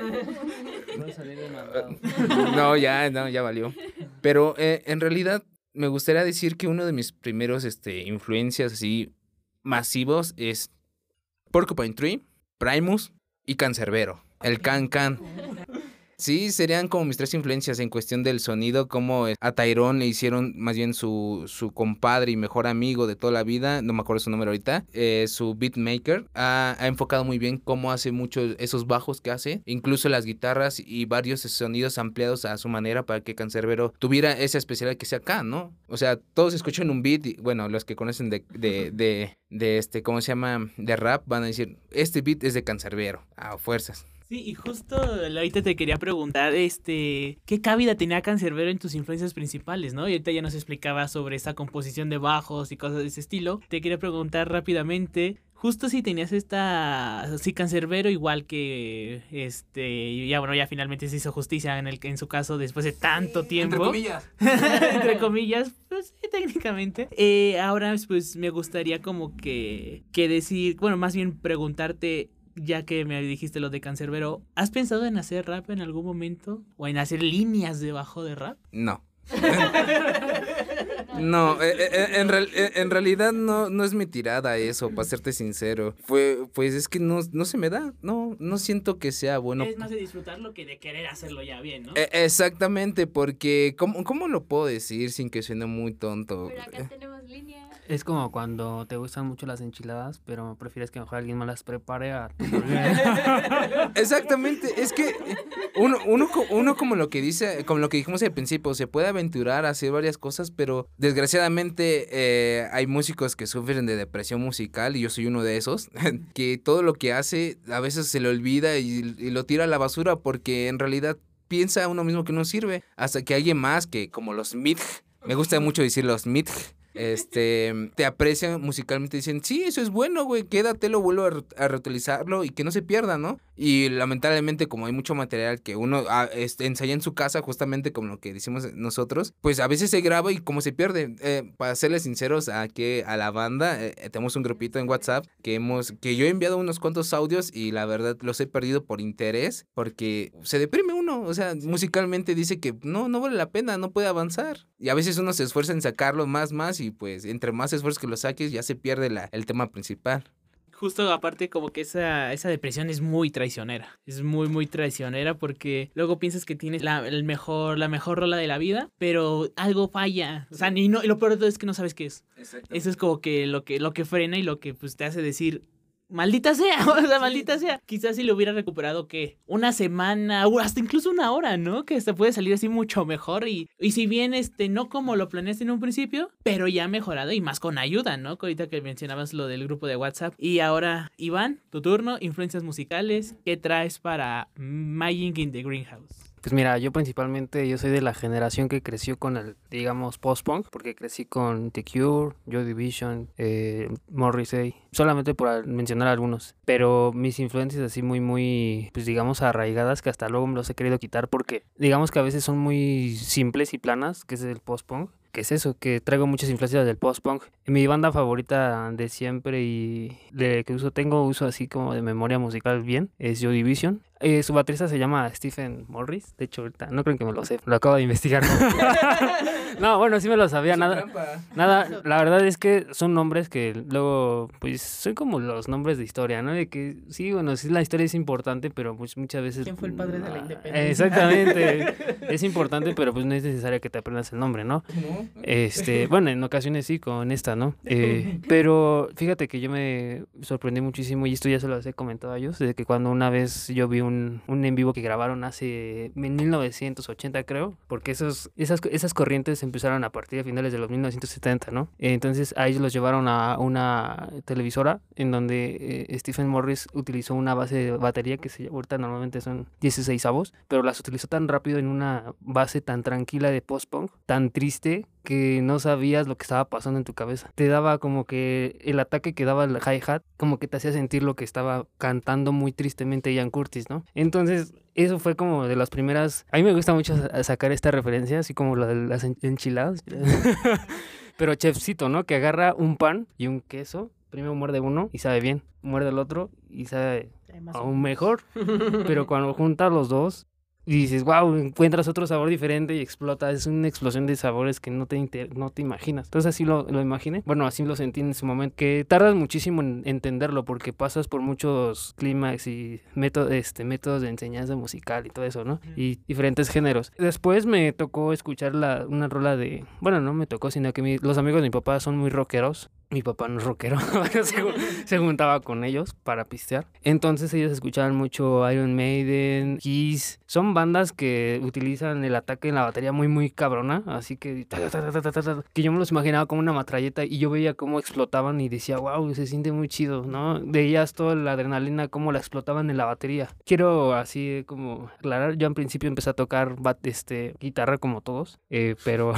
No, ya valió. Pero en realidad me gustaría decir que uno de mis primeros influencias así masivos es Porcupine Tree, Primus y Canserbero, el Can. Sí, serían como mis 3 influencias en cuestión del sonido, como a Tyrone le hicieron más bien su compadre y mejor amigo de toda la vida, no me acuerdo su nombre ahorita, su beatmaker, ha enfocado muy bien cómo hace muchos esos bajos que hace, incluso las guitarras y varios sonidos ampliados a su manera para que Canserbero tuviera esa especialidad que sea acá, ¿no? O sea, todos escuchan un beat, y, bueno, los que conocen de ¿cómo se llama? De rap, van a decir, este beat es de Canserbero, a fuerzas. Sí, y justo ahorita te quería preguntar, ¿qué cabida tenía Canserbero en tus influencias principales, no? Y ahorita ya nos explicaba sobre esa composición de bajos y cosas de ese estilo. Te quería preguntar rápidamente, justo si tenías sí, Canserbero igual que, ya finalmente se hizo justicia en su caso después de tanto tiempo. Entre comillas. Entre comillas, pues sí, técnicamente. Ahora, pues, me gustaría como que decir, bueno, más bien preguntarte, ya que me dijiste lo de Canserbero, ¿has pensado en hacer rap en algún momento? ¿O en hacer líneas debajo de rap? No. No, en realidad no es mi tirada eso, para serte sincero. Pues es que no se me da, no siento que sea bueno. Es más de disfrutarlo que de querer hacerlo ya bien, ¿no? Exactamente, porque ¿cómo lo puedo decir sin que suene muy tonto? Pero acá tenemos línea. Es como cuando te gustan mucho las enchiladas, pero prefieres que mejor alguien más las prepare a tu Exactamente, es que uno como lo que dijimos al principio, se puede aventurar a hacer varias cosas, pero desgraciadamente hay músicos que sufren de depresión musical y yo soy uno de esos, que todo lo que hace a veces se le olvida y lo tira a la basura porque en realidad piensa uno mismo que no sirve, hasta que alguien más, que como los Midg, me gusta mucho decir los Midg, te aprecian musicalmente, dicen, sí, eso es bueno, güey, quédatelo, vuelvo a reutilizarlo y que no se pierda, ¿no? Y lamentablemente, como hay mucho material que uno ensaya en su casa, justamente como lo que decimos nosotros, pues a veces se graba y como se pierde. Para serles sinceros a la banda, tenemos un grupito en WhatsApp que yo he enviado unos cuantos audios y la verdad los he perdido por interés, porque se deprime uno, o sea, musicalmente dice que no vale la pena, no puede avanzar. Y a veces uno se esfuerza en sacarlo más y pues entre más esfuerzos que lo saques ya se pierde el tema principal. Justo aparte como que esa depresión es muy traicionera. Es muy, muy traicionera porque luego piensas que tienes la mejor rola de la vida, pero algo falla. O sea, y lo peor de todo es que no sabes qué es. Eso es como que lo que frena y lo que pues te hace decir, maldita sea, o sea, maldita sea. Quizás si lo hubiera recuperado, ¿qué? Una semana o hasta incluso una hora, ¿no? Que hasta puede salir así mucho mejor y si bien no como lo planeaste en un principio, pero ya mejorado y más con ayuda, ¿no? Ahorita que mencionabas lo del grupo de WhatsApp. Y ahora, Iván, tu turno, influencias musicales, ¿qué traes para Magic in the Greenhouse? Pues mira, yo soy de la generación que creció con el, digamos, post-punk, porque crecí con The Cure, Joy Division, Morrissey, solamente por mencionar algunos. Pero mis influencias así muy, muy, pues digamos, arraigadas, que hasta luego me los he querido quitar porque digamos que a veces son muy simples y planas, que es el post-punk. ¿Qué es eso? Que traigo muchas influencias del post-punk. Mi banda favorita de siempre y tengo uso así como de memoria musical bien, es Joy Division. Su baterista se llama Stephen Morris. De hecho, ahorita no creo que me lo sé, lo acabo de investigar. No, bueno, sí me lo sabía, Su nada, trampa. nada, la verdad es que son nombres que luego, pues, son como los nombres de historia, ¿no? De que, sí, bueno, sí, la historia es importante, pero pues muchas veces... ¿Quién fue el padre de la independencia? Exactamente, es importante, pero pues no es necesario que te aprendas el nombre, ¿no? ¿No? Bueno, en ocasiones sí, con esta, ¿no? Pero fíjate que yo me sorprendí muchísimo, y esto ya se lo he comentado a ellos, de que cuando una vez yo vi un en vivo que grabaron en 1980, creo, porque esas corrientes empezaron a partir de finales de los 1970, ¿no? Entonces a ellos los llevaron a una televisora en donde Stephen Morris utilizó una base de batería que ahorita normalmente son 16avos, pero las utilizó tan rápido en una base tan tranquila de post-punk, tan triste, que no sabías lo que estaba pasando en tu cabeza. Te daba como que el ataque que daba el hi-hat, como que te hacía sentir lo que estaba cantando muy tristemente Ian Curtis, ¿no? Entonces, eso fue como de las primeras... A mí me gusta mucho sacar esta referencia, así como la de las enchiladas. Pero chefcito, ¿no? Que agarra un pan y un queso, primero muerde uno y sabe bien, muerde el otro y sabe aún mejor. Pero cuando juntas los dos... Y dices, wow, encuentras otro sabor diferente y explota. Es una explosión de sabores que no te imaginas. Entonces así lo imaginé. Bueno, así lo sentí en ese momento. Que tardas muchísimo en entenderlo porque pasas por muchos clímax y métodos de enseñanza musical y todo eso, ¿no? Y diferentes géneros. Después me tocó escuchar una rola de... Bueno, no me tocó, sino que los amigos de mi papá son muy rockeros. Mi papá no es rockero, se juntaba con ellos para pistear. Entonces ellos escuchaban mucho Iron Maiden, Kiss. Son bandas que utilizan el ataque en la batería muy, muy cabrona. Así que yo me los imaginaba como una metralleta y yo veía cómo explotaban y decía, wow, se siente muy chido, ¿no? Veías toda la adrenalina, cómo la explotaban en la batería. Quiero así como aclarar, yo en principio empecé a tocar guitarra como todos, pero...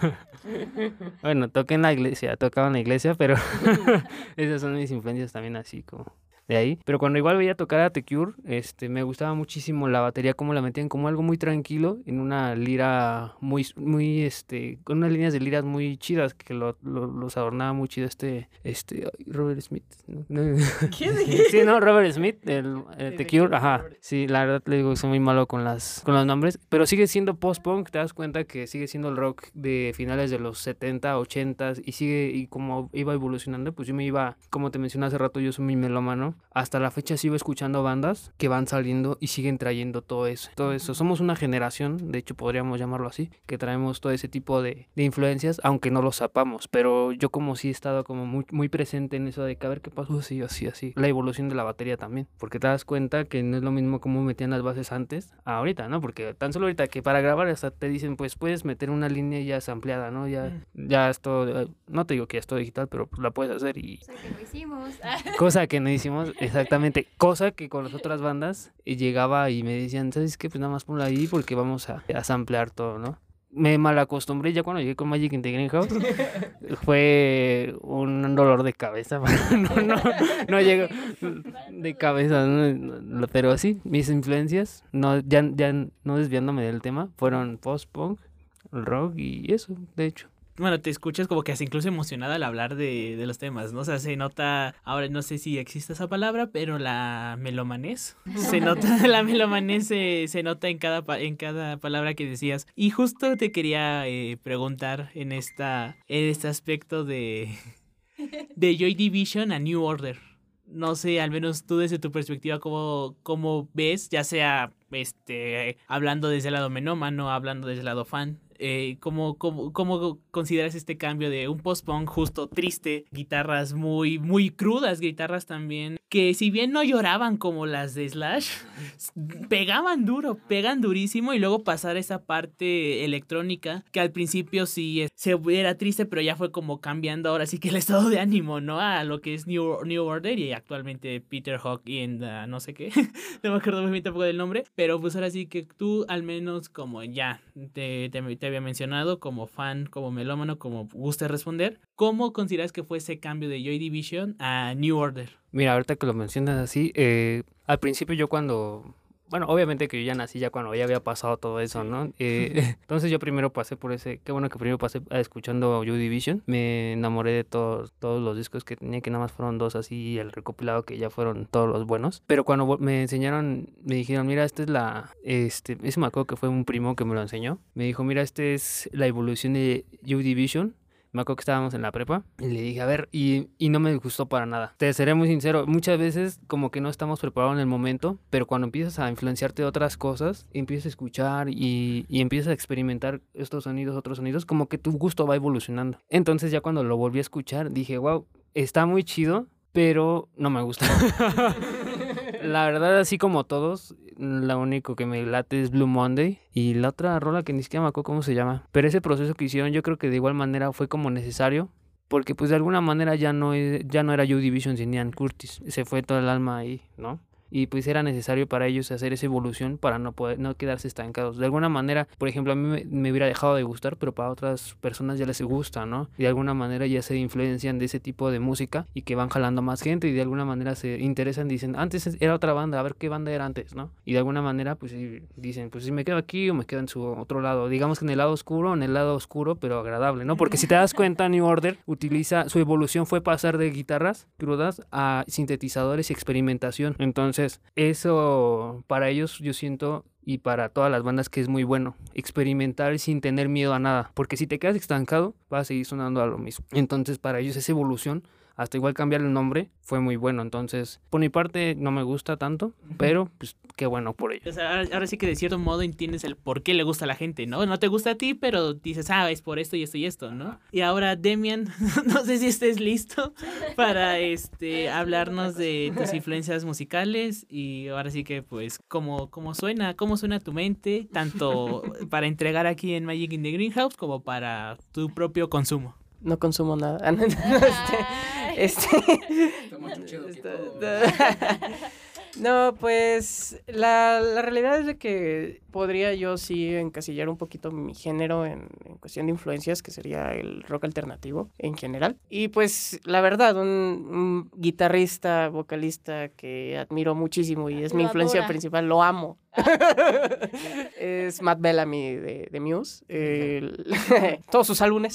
Bueno, tocaba en la iglesia, pero esas son mis influencias también así como de ahí. Pero cuando igual veía tocar a The Cure, me gustaba muchísimo la batería, cómo la metían como algo muy tranquilo, en una lira muy, con unas líneas de liras muy chidas, que los adornaba muy chido Robert Smith. ¿No? ¿Quién? Sí, no, Robert Smith, The Cure, ajá. Sí, la verdad le digo, soy muy malo con los nombres, pero sigue siendo post-punk, te das cuenta que sigue siendo el rock de finales de los 70, 80 y como iba evolucionando, pues yo me iba, como te mencioné hace rato, yo soy muy melómano. Hasta la fecha sigo escuchando bandas que van saliendo y siguen trayendo todo eso. Somos una generación, de hecho podríamos llamarlo así, que traemos todo ese tipo de influencias, aunque no lo sepamos. Pero yo como sí he estado como muy, muy presente en eso de que a ver qué pasó así. La evolución de la batería también. Porque te das cuenta que no es lo mismo como metían las bases antes a ahorita, ¿no? Porque tan solo ahorita que para grabar hasta te dicen, pues puedes meter una línea ya sampleada, ¿no? Ya es todo, no te digo que ya es todo digital, pero pues la puedes hacer y... Cosa que no hicimos. Cosa que no hicimos. Exactamente, cosa que con las otras bandas llegaba y me decían, ¿sabes qué? Pues nada más ponlo ahí porque vamos a samplear todo, ¿no? Me malacostumbré ya cuando llegué con Magic in the Greenhouse. Fue un dolor de cabeza. No llego de cabeza, ¿no? Pero sí, mis influencias, ya no desviándome del tema, fueron post-punk, rock y eso, de hecho. Bueno, te escuchas como que hasta incluso emocionada al hablar de los temas, ¿no? O sea, se nota, ahora no sé si existe esa palabra, pero la melomanés, se nota, la melomanés se nota en cada palabra que decías. Y justo te quería preguntar en este aspecto de Joy Division a New Order. No sé, al menos tú desde tu perspectiva, ¿cómo ves? Ya sea hablando desde el lado menómano, hablando desde el lado fan. ¿Cómo consideras este cambio de un post-punk justo triste, guitarras muy, muy crudas, guitarras también, que si bien no lloraban como las de Slash, pegan durísimo, y luego pasar esa parte electrónica que al principio sí era triste, pero ya fue como cambiando ahora sí que el estado de ánimo, ¿no? A lo que es New Order y actualmente Peter Hook y no sé qué, no me acuerdo muy bien tampoco del nombre, pero pues ahora sí que tú al menos como ya te había mencionado, como fan, como melómano, como guste responder, ¿cómo consideras que fue ese cambio de Joy Division a New Order? Mira, ahorita que lo mencionas así, al principio yo cuando bueno, obviamente que yo ya nací ya cuando ya había pasado todo eso, ¿no? Entonces yo primero pasé por qué bueno que primero pasé escuchando Joy Division. Me enamoré de todos los discos que tenía, que nada más fueron 2 así, y el recopilado que ya fueron todos los buenos. Pero cuando me enseñaron, me dijeron, mira, esta es ese me acuerdo que fue un primo que me lo enseñó. Me dijo, mira, esta es la evolución de Joy Division. Me acuerdo que estábamos en la prepa y le dije, a ver, y no me gustó para nada. Te seré muy sincero, muchas veces como que no estamos preparados en el momento, pero cuando empiezas a influenciarte de otras cosas, empiezas a escuchar y empiezas a experimentar estos sonidos, otros sonidos, como que tu gusto va evolucionando. Entonces ya cuando lo volví a escuchar, dije, wow, está muy chido, pero no me gusta. La verdad, así como todos, lo único que me late es Blue Monday. Y la otra rola que ni siquiera me acuerdo cómo se llama. Pero ese proceso que hicieron, yo creo que de igual manera fue como necesario. Porque pues de alguna manera ya no era Joy Division sin Ian Curtis. Se fue todo el alma ahí, ¿no? Y pues era necesario para ellos hacer esa evolución para no quedarse estancados. De alguna manera, por ejemplo, a mí me hubiera dejado de gustar, pero para otras personas ya les gusta, ¿no? Y de alguna manera ya se influencian de ese tipo de música y que van jalando más gente y de alguna manera se interesan, dicen, antes era otra banda, a ver qué banda era antes, ¿no? Y de alguna manera pues dicen, pues si me quedo aquí o me quedo en su otro lado, digamos que en el lado oscuro, pero agradable, ¿no? Porque si te das cuenta, New Order su evolución fue pasar de guitarras crudas a sintetizadores y experimentación. Entonces eso para ellos yo siento, y para todas las bandas, que es muy bueno experimentar sin tener miedo a nada, porque si te quedas estancado vas a seguir sonando a lo mismo. Entonces para ellos esa evolución, hasta igual cambiar el nombre, fue muy bueno. Entonces por mi parte no me gusta tanto, pero pues qué bueno por ellos. O sea, ahora sí que de cierto modo entiendes el por qué le gusta a la gente, ¿no? No te gusta a ti, pero dices, es por esto y esto y esto, ¿no? Y ahora, Demian, no sé si estés listo para hablarnos de tus influencias musicales, y ahora sí que pues cómo suena tu mente, tanto para entregar aquí en Magic in the Greenhouse como para tu propio consumo. No consumo nada. No, pues la realidad es de que podría yo sí encasillar un poquito mi género en cuestión de influencias, que sería el rock alternativo en general. Y pues la verdad, un guitarrista, vocalista que admiro muchísimo y es mi influencia principal, lo amo. Es Matt Bellamy de Muse. Todos sus álbumes.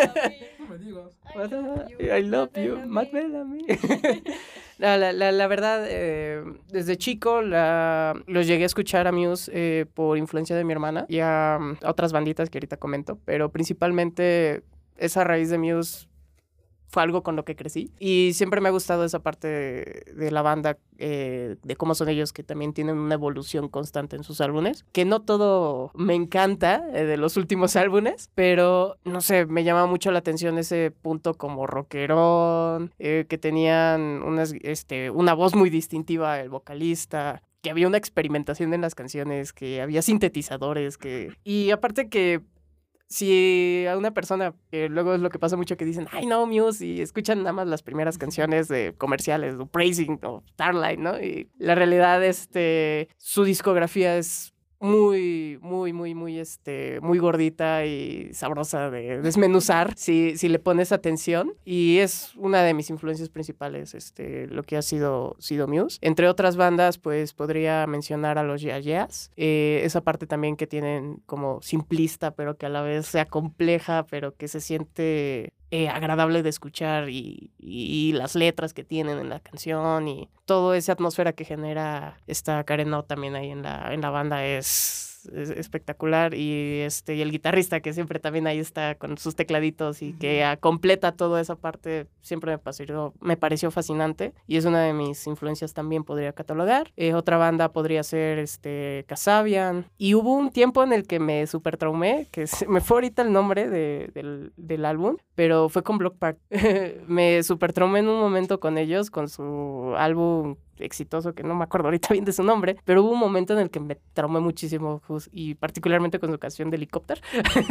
I love you, Matt Bellamy. La verdad, desde chico los llegué a escuchar a Muse por influencia de mi hermana y a otras banditas que ahorita comento, pero principalmente esa raíz de Muse fue algo con lo que crecí y siempre me ha gustado esa parte de la banda, de cómo son ellos, que también tienen una evolución constante en sus álbumes, que no todo me encanta de los últimos álbumes, pero no sé, me llama mucho la atención ese punto como rockerón, que tenían una voz muy distintiva el vocalista, que había una experimentación en las canciones, que había sintetizadores, y aparte que si a una persona, que luego es lo que pasa mucho, que dicen, ay no, Muse, y escuchan nada más las primeras canciones de comerciales, o Praising, o Starlight, ¿no? Y la realidad, su discografía es muy gordita y sabrosa de desmenuzar si le pones atención, y es una de mis influencias principales, lo que ha sido Muse. Entre otras bandas, pues podría mencionar a los Yeah Yeahs, esa parte también que tienen como simplista, pero que a la vez sea compleja, pero que se siente agradable de escuchar, y las letras que tienen en la canción y toda esa atmósfera que genera esta Karen O también ahí en la banda es espectacular, y el guitarrista que siempre también ahí está con sus tecladitos y que completa toda esa parte, siempre me pareció fascinante, y es una de mis influencias también, podría catalogar. Otra banda podría ser Kasabian, y hubo un tiempo en el que me super traumé, que me fue ahorita el nombre del álbum, pero fue con Block Party. Me super traumé en un momento con ellos, con su álbum exitoso, que no me acuerdo ahorita bien de su nombre, pero hubo un momento en el que me traumé muchísimo, y particularmente con su canción de Helicóptero.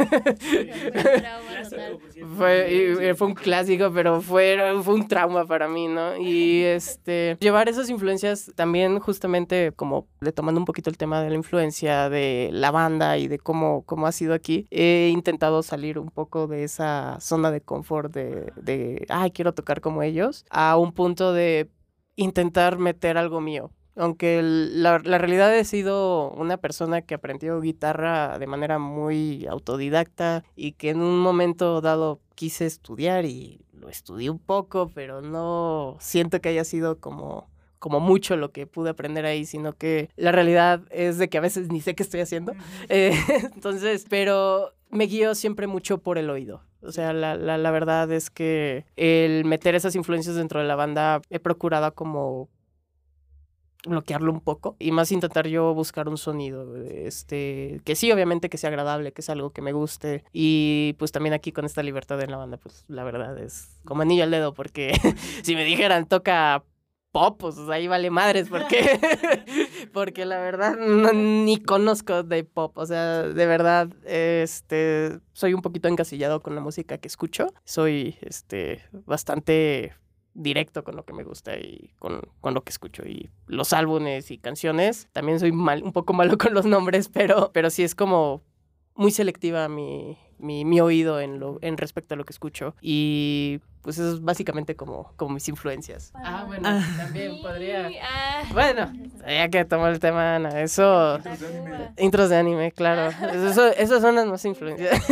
Fue un clásico, pero fue un trauma para mí, ¿no? Y llevar esas influencias también, justamente como retomando un poquito el tema de la influencia de la banda y de cómo ha sido aquí, he intentado salir un poco de esa zona de confort de quiero tocar como ellos, a un punto de intentar meter algo mío, aunque la realidad he sido una persona que aprendió guitarra de manera muy autodidacta y que en un momento dado quise estudiar y lo estudié un poco, pero no siento que haya sido como mucho lo que pude aprender ahí, sino que la realidad es de que a veces ni sé qué estoy haciendo. Entonces, pero me guío siempre mucho por el oído. O sea, la verdad es que el meter esas influencias dentro de la banda he procurado como bloquearlo un poco y más intentar yo buscar un sonido que sí, obviamente que sea agradable, que sea algo que me guste, y pues también aquí con esta libertad en la banda, pues la verdad es como anillo al dedo, porque si me dijeran toca pop, pues ahí vale madres, porque la verdad ni conozco de pop, o sea, de verdad soy un poquito encasillado con la música que escucho, soy bastante directo con lo que me gusta y con lo que escucho, y los álbumes y canciones también soy un poco malo con los nombres, pero sí es como muy selectiva mi oído en respecto a lo que escucho, y pues eso es básicamente como mis influencias. Bueno, también podría. Bueno, ya que tomó el tema Ana, eso. Intros de anime, claro. Esas son las más influencias.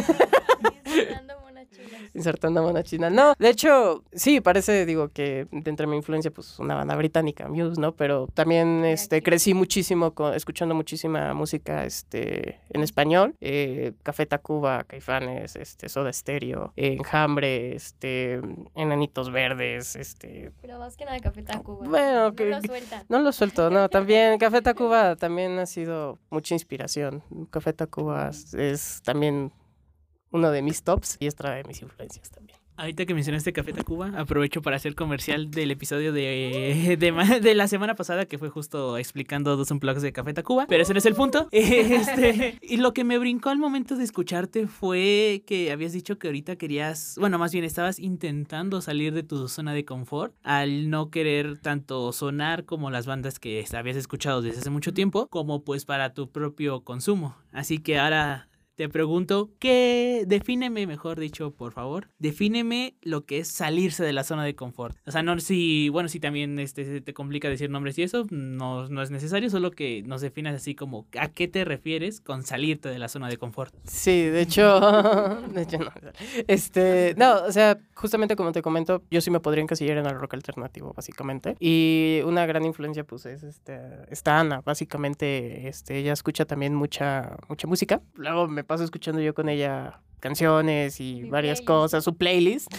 Insertando mona china. No, de hecho, sí, parece, digo, que entre mi influencia, pues, una banda británica, Muse, ¿no? Pero también, crecí muchísimo escuchando muchísima música, en español. Café Tacuba, Caifanes, Soda Stereo, Enjambre, Enanitos Verdes, Pero más que nada Café Tacuba. Bueno, no lo suelta. No lo suelto, no, también Café Tacuba también ha sido mucha inspiración. Café Tacuba es también uno de mis tops y es otra de mis influencias también. Ahorita que mencionaste Café Tacuba, aprovecho para hacer comercial del episodio de la semana pasada, que fue justo explicando 2 unplugs de Café Tacuba, pero ese no es el punto. Y lo que me brincó al momento de escucharte fue que habías dicho que ahorita querías, bueno, más bien estabas intentando salir de tu zona de confort al no querer tanto sonar como las bandas que habías escuchado desde hace mucho tiempo, como pues para tu propio consumo. Así que ahora te pregunto, defíneme, mejor dicho, por favor, defíneme lo que es salirse de la zona de confort. O sea, si también te complica decir nombres y eso, no es necesario, solo que nos definas así como a qué te refieres con salirte de la zona de confort. Sí, de hecho no. No, o sea, justamente como te comento, yo sí me podría encasillar en el rock alternativo, básicamente. Y una gran influencia, pues, es esta Ana, básicamente, ella escucha también mucha música. Luego me paso escuchando yo con ella canciones y varias cosas, su playlist,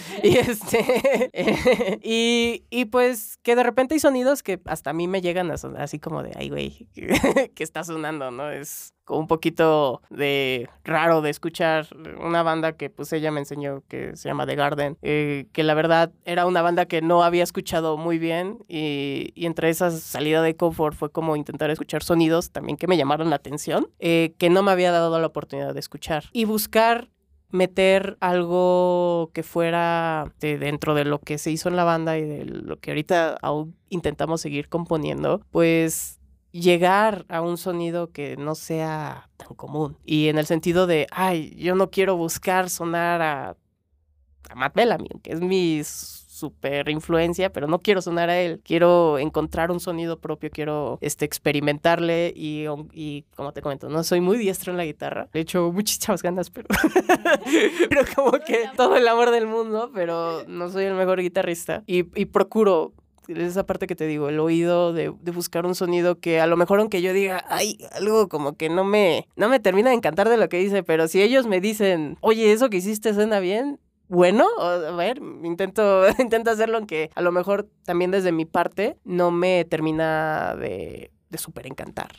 y pues que de repente hay sonidos que hasta a mí me llegan a sonar así como de, ay güey, que está sonando, ¿no? Es como un poquito de raro de escuchar una banda que pues ella me enseñó, que se llama The Garden, que la verdad era una banda que no había escuchado muy bien, y entre esa salida de confort fue como intentar escuchar sonidos también que me llamaron la atención, que no me había dado la oportunidad de escuchar, y buscar meter algo que fuera dentro de lo que se hizo en la banda y de lo que ahorita aún intentamos seguir componiendo, pues llegar a un sonido que no sea tan común. Y en el sentido de, yo no quiero buscar sonar a Matt Bellamy, que es mi súper influencia, pero no quiero sonar a él. Quiero encontrar un sonido propio, quiero experimentarle y como te comento, no soy muy diestro en la guitarra. Le echo muchísimas ganas, pero como que todo el amor del mundo, pero no soy el mejor guitarrista. Y procuro esa parte que te digo, el oído de buscar un sonido que a lo mejor aunque yo diga, algo como que no me termina de encantar de lo que dice, pero si ellos me dicen, oye, eso que hiciste suena bien, bueno, a ver, intento hacerlo, aunque a lo mejor también desde mi parte no me termina de súper encantar.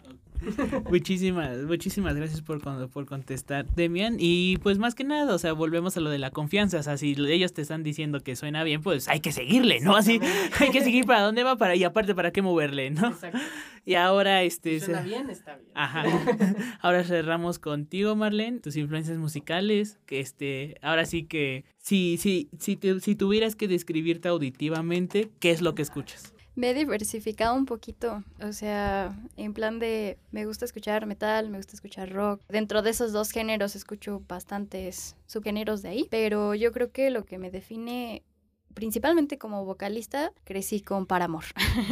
Muchísimas gracias por contestar, Demian. Y pues más que nada, o sea, volvemos a lo de la confianza. O sea, si ellos te están diciendo que suena bien, pues hay que seguirle, ¿no? Así, hay que seguir para dónde va, y aparte para qué moverle, ¿no? Exacto. Y ahora si suena bien, está bien. Ajá. Ahora cerramos contigo, Marlene, tus influencias musicales, que ahora sí que si tuvieras que describirte auditivamente, ¿qué es lo que escuchas? Me he diversificado un poquito, o sea, en plan de me gusta escuchar metal, me gusta escuchar rock. Dentro de esos 2 géneros escucho bastantes subgéneros de ahí, pero yo creo que lo que me define principalmente como vocalista, crecí con Paramore.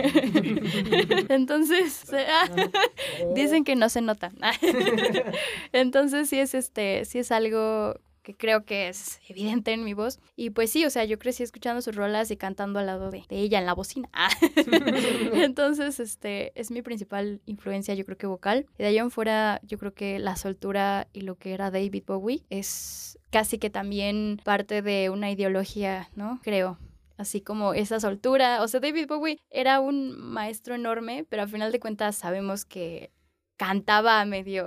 Entonces, dicen que no se nota. Entonces sí es algo que creo que es evidente en mi voz. Y pues sí, o sea, yo crecí escuchando sus rolas y cantando al lado de ella en la bocina. Entonces, es mi principal influencia, yo creo que vocal. Y de ahí en fuera, yo creo que la soltura y lo que era David Bowie es casi que también parte de una ideología, ¿no? Creo. Así como esa soltura. O sea, David Bowie era un maestro enorme, pero al final de cuentas sabemos que cantaba medio,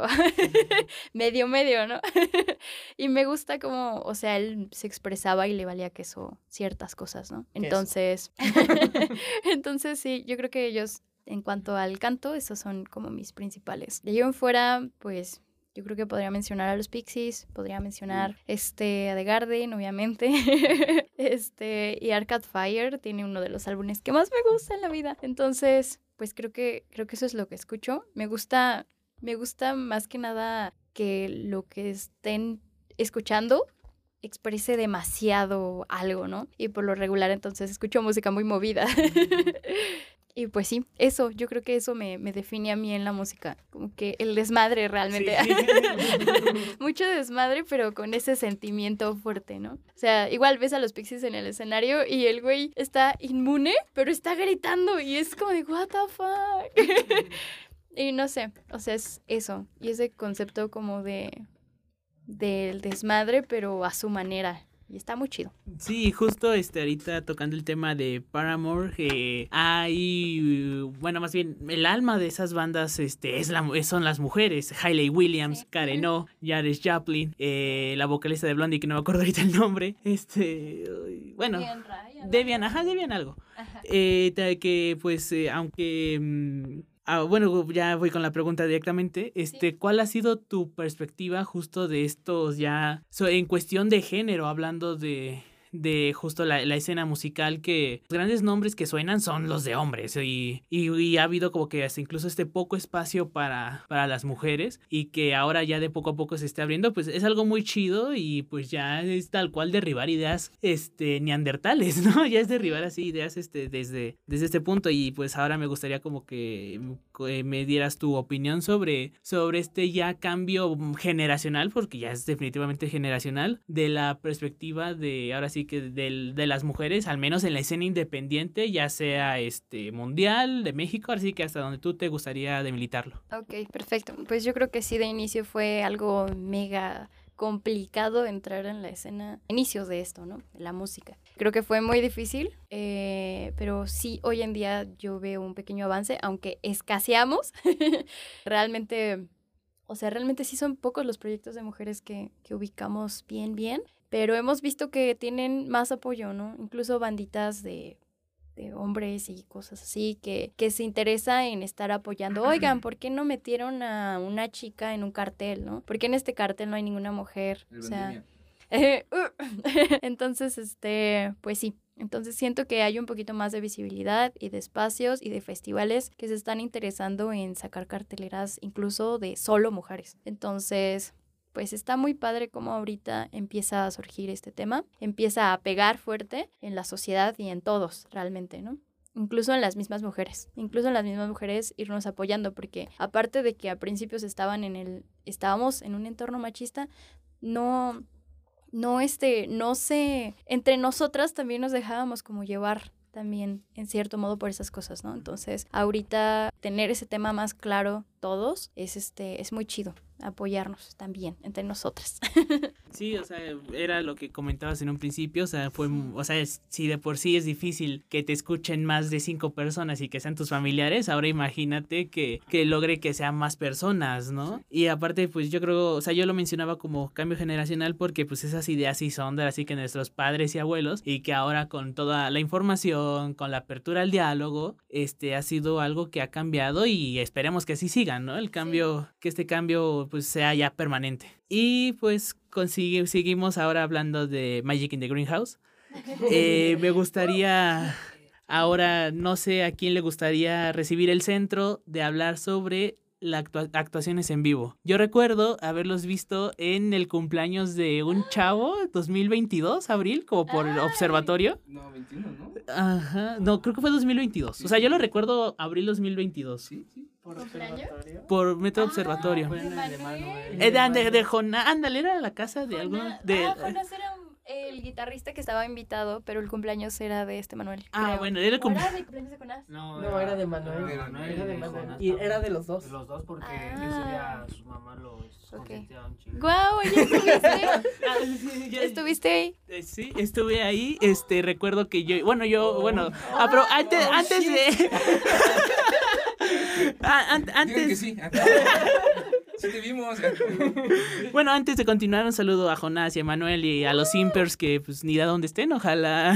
¿no? Y me gusta como, o sea, él se expresaba y le valía queso ciertas cosas, ¿no? Entonces, entonces sí, yo creo que ellos, en cuanto al canto, esos son como mis principales. De ahí en fuera, pues, yo creo que podría mencionar a los Pixies, podría mencionar a The Garden, obviamente, y Arcade Fire tiene uno de los álbumes que más me gusta en la vida. Entonces, pues creo que eso es lo que escucho. Me gusta más que nada que lo que estén escuchando exprese demasiado algo, ¿no? Y por lo regular, entonces, escucho música muy movida. Y pues sí, yo creo que eso me define a mí en la música, como que el desmadre realmente. Sí. Mucho desmadre, pero con ese sentimiento fuerte, ¿no? O sea, igual ves a los Pixies en el escenario y el güey está inmune, pero está gritando y es como de, what the fuck. Y no sé, o sea, es eso, y ese concepto como del desmadre, pero a su manera. Y está muy chido. Sí, justo ahorita tocando el tema de Paramore, bueno, más bien el alma de esas bandas son las mujeres. Hayley Williams, sí. Karen O, Janis Joplin, la vocalista de Blondie, que no me acuerdo ahorita el nombre, bueno, Debian algo. Ajá. Que pues aunque bueno, ya voy con la pregunta directamente. Sí. ¿Cuál ha sido tu perspectiva justo de estos ya, en cuestión de género, hablando de justo la escena musical, que los grandes nombres que suenan son los de hombres y ha habido como que hasta incluso poco espacio para las mujeres, y que ahora ya de poco a poco se esté abriendo? Pues es algo muy chido, y pues ya es tal cual derribar ideas neandertales, ¿no? Ya es derribar así ideas desde este punto. Y pues ahora me gustaría como que me dieras tu opinión sobre ya cambio generacional, porque ya es definitivamente generacional, de la perspectiva de ahora sí que de las mujeres, al menos en la escena independiente, ya sea mundial, de México, así que hasta donde tú te gustaría demilitarlo. Ok, perfecto. Pues yo creo que sí, de inicio fue algo mega complicado entrar en la escena, inicios de esto, ¿no? De la música. Creo que fue muy difícil, pero sí, hoy en día yo veo un pequeño avance, aunque escaseamos. Realmente sí son pocos los proyectos de mujeres que ubicamos bien, pero hemos visto que tienen más apoyo, ¿no? Incluso banditas de hombres y cosas así, que se interesa en estar apoyando. Oigan, ¿por qué no metieron a una chica en un cartel, no? ¿Por qué en este cartel no hay ninguna mujer? O sea, entonces, pues sí. Entonces siento que hay un poquito más de visibilidad y de espacios y de festivales que se están interesando en sacar carteleras incluso de solo mujeres. Entonces, pues está muy padre cómo ahorita empieza a surgir este tema, empieza a pegar fuerte en la sociedad y en todos realmente, ¿no? Incluso en las mismas mujeres irnos apoyando, porque aparte de que a principios estábamos en un entorno machista, entre nosotras también nos dejábamos como llevar también en cierto modo por esas cosas, ¿no? Entonces, ahorita tener ese tema más claro todos es muy chido, apoyarnos también entre nosotras. Sí, o sea, era lo que comentabas en un principio, o sea, si de por sí es difícil que te escuchen más de 5 personas y que sean tus familiares, ahora imagínate que logre que sean más personas, ¿no? Y aparte, pues yo creo, o sea, yo lo mencionaba como cambio generacional porque pues esas ideas sí son de así que nuestros padres y abuelos, y que ahora con toda la información, con la apertura al diálogo, ha sido algo que ha cambiado, y esperemos que así siga, ¿no? El cambio, sí. Que este cambio pues sea ya permanente. Y pues seguimos ahora hablando de Magic in the Greenhouse. Me gustaría ahora, no sé a quién le gustaría recibir el centro de hablar sobre actuaciones en vivo. Yo recuerdo haberlos visto en el cumpleaños de un chavo, 2022, abril, como por el observatorio. No, 21, ¿no? Ajá, no, creo que fue 2022. O sea, yo lo recuerdo abril 2022. Sí. ¿Por observatorio? Por Metro Observatorio. De Jonás, ándale, era la casa de alguno. Jonás era el guitarrista que estaba invitado, pero el cumpleaños era de Manuel. Creo. Bueno, era el cumpleaños. ¿Era de cumpleaños de Jonás? No, era de Manuel. Era de Manuel. Y era de los dos. De los dos porque ese día su mamá los consentía un chingo. ¡Guau! ¿Ya estuviste? ¿Estuviste ahí? Sí, estuve ahí. Recuerdo que antes de... Digo que sí. Sí te vimos. Bueno, antes de continuar, un saludo a Jonás y a Manuel y a los Simpers que pues ni de dónde estén, ojalá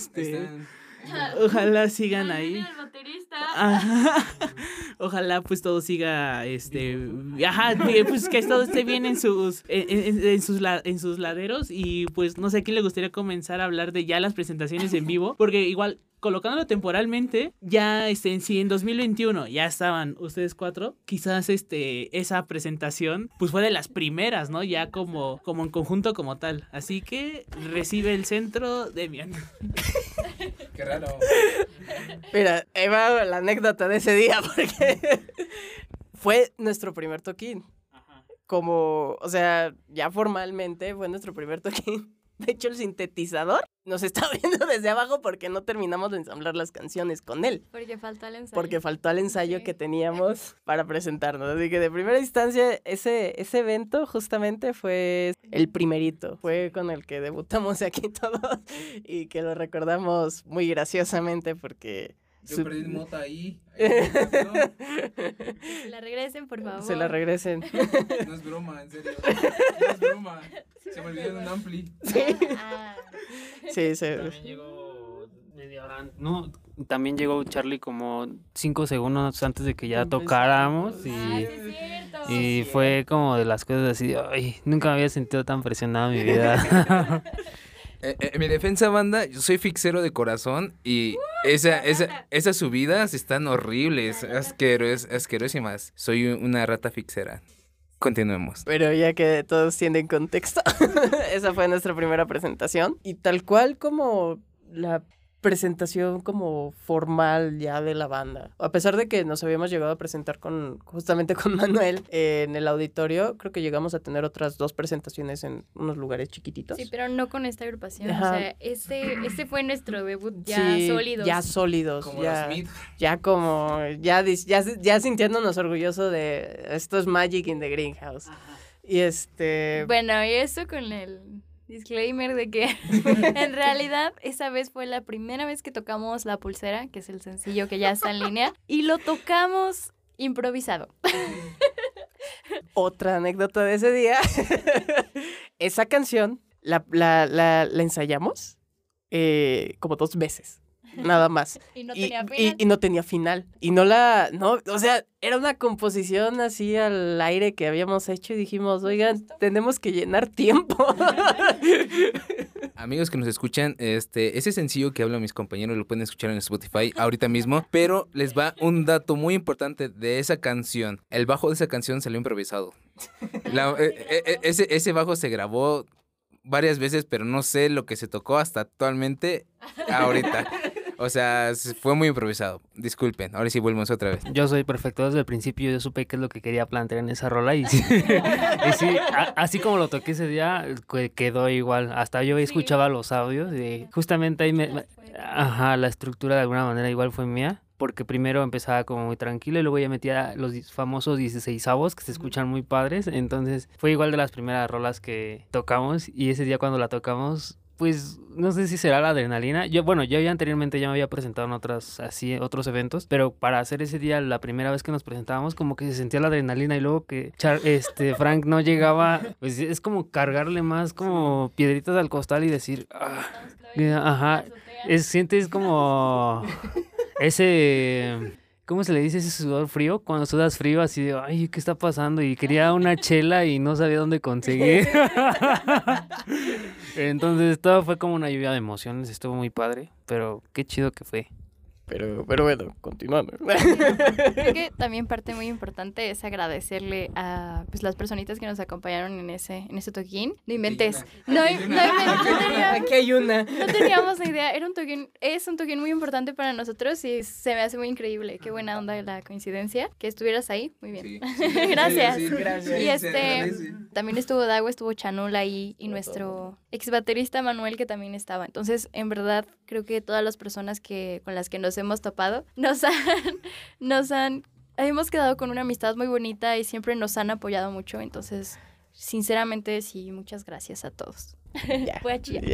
ojalá sigan ahí. El baterista. Ojalá pues todo siga pues que todo esté bien en sus laderos y pues no sé a quién le gustaría comenzar a hablar de ya las presentaciones en vivo, porque igual colocándolo temporalmente, ya si en 2021 ya estaban ustedes 4, quizás esa presentación pues fue de las primeras, ¿no? Ya como en conjunto como tal. Así que recibe el centro Demian. Qué raro. Mira, ahí va la anécdota de ese día, porque fue nuestro primer toquín. Como, o sea, ya formalmente fue nuestro primer toquín. De hecho, el sintetizador nos está viendo desde abajo porque no terminamos de ensamblar las canciones con él. Porque faltó el ensayo. Porque faltó el ensayo que teníamos para presentarnos. Así que de primera instancia, ese evento justamente fue el primerito. Fue con el que debutamos aquí todos y que lo recordamos muy graciosamente porque... Yo perdí mota ahí. Se la regresen, por favor. Se la regresen. No es broma, en serio. No es broma. Se me olvidó en un ampli. Sí. También llegó media hora. No, también llegó Charlie como 5 segundos antes de que ya tocáramos. Sí es cierto. Y fue como de las cosas así. Ay, nunca me había sentido tan presionado en mi vida. En mi defensa, banda, yo soy fixero de corazón y esas subidas están horribles, asquerosísimas. Soy una rata fixera. Continuemos. Pero ya que todos tienen contexto, esa fue nuestra primera presentación. Y tal cual como la presentación como formal ya de la banda. A pesar de que nos habíamos llegado a presentar justamente con Manuel en el auditorio, creo que llegamos a tener otras 2 presentaciones en unos lugares chiquititos. Sí, pero no con esta agrupación. Ajá. O sea, este fue nuestro debut ya sólidos. Ya sólidos. Como ya, los Smith. ya como, ya sintiéndonos orgullosos de esto es Magic in the Greenhouse. Ajá. Y Bueno, y eso con el disclaimer de que en realidad esa vez fue la primera vez que tocamos La Pulsera, que es el sencillo que ya está en línea, y lo tocamos improvisado. Otra anécdota de ese día. Esa canción la ensayamos como 2 veces. Nada más. Y no tenía final. Y no tenía final. Y o sea, era una composición así al aire que habíamos hecho y dijimos, oigan, tenemos que llenar tiempo. Amigos que nos escuchan, ese sencillo que hablan mis compañeros lo pueden escuchar en Spotify ahorita mismo, pero les va un dato muy importante de esa canción. El bajo de esa canción salió improvisado. Ese bajo se grabó varias veces, pero no sé lo que se tocó hasta actualmente, ahorita. O sea, fue muy improvisado. Disculpen, ahora sí volvemos otra vez. Yo soy perfecto desde el principio, yo supe qué es lo que quería plantear en esa rola y sí, así como lo toqué ese día, quedó igual. Hasta yo escuchaba los audios y justamente ahí la estructura de alguna manera igual fue mía. Porque primero empezaba como muy tranquilo y luego ya metía los famosos 16avos que se escuchan muy padres. Entonces fue igual de las primeras rolas que tocamos y ese día cuando la tocamos, pues no sé si será la adrenalina. Yo ya anteriormente ya me había presentado en otros eventos, pero para hacer ese día la primera vez que nos presentábamos como que se sentía la adrenalina y luego que Frank no llegaba, pues es como cargarle más como piedritas al costal y decir, sientes como ese, ¿cómo se le dice ese sudor frío? Cuando sudas frío, así de, ay, ¿qué está pasando? Y quería una chela y no sabía dónde conseguir. Entonces todo fue como una lluvia de emociones, estuvo muy padre, pero qué chido que fue. Pero bueno, continuando. Creo que también parte muy importante es agradecerle a pues, las personitas que nos acompañaron en ese toquín. No inventes. Aquí hay una. No teníamos ni idea. Es un toquín muy importante para nosotros y se me hace muy increíble. Qué buena onda la coincidencia. Que estuvieras ahí. Muy bien. Sí. Gracias. Sí, Gracias. Y también estuvo Dago, estuvo Chanul ahí y nuestro ex baterista Manuel que también estaba. Entonces, en verdad, creo que todas las personas con las que nos hemos topado hemos quedado con una amistad muy bonita y siempre nos han apoyado mucho. Entonces, sinceramente, sí, muchas gracias a todos. Ya, Voy a chillar.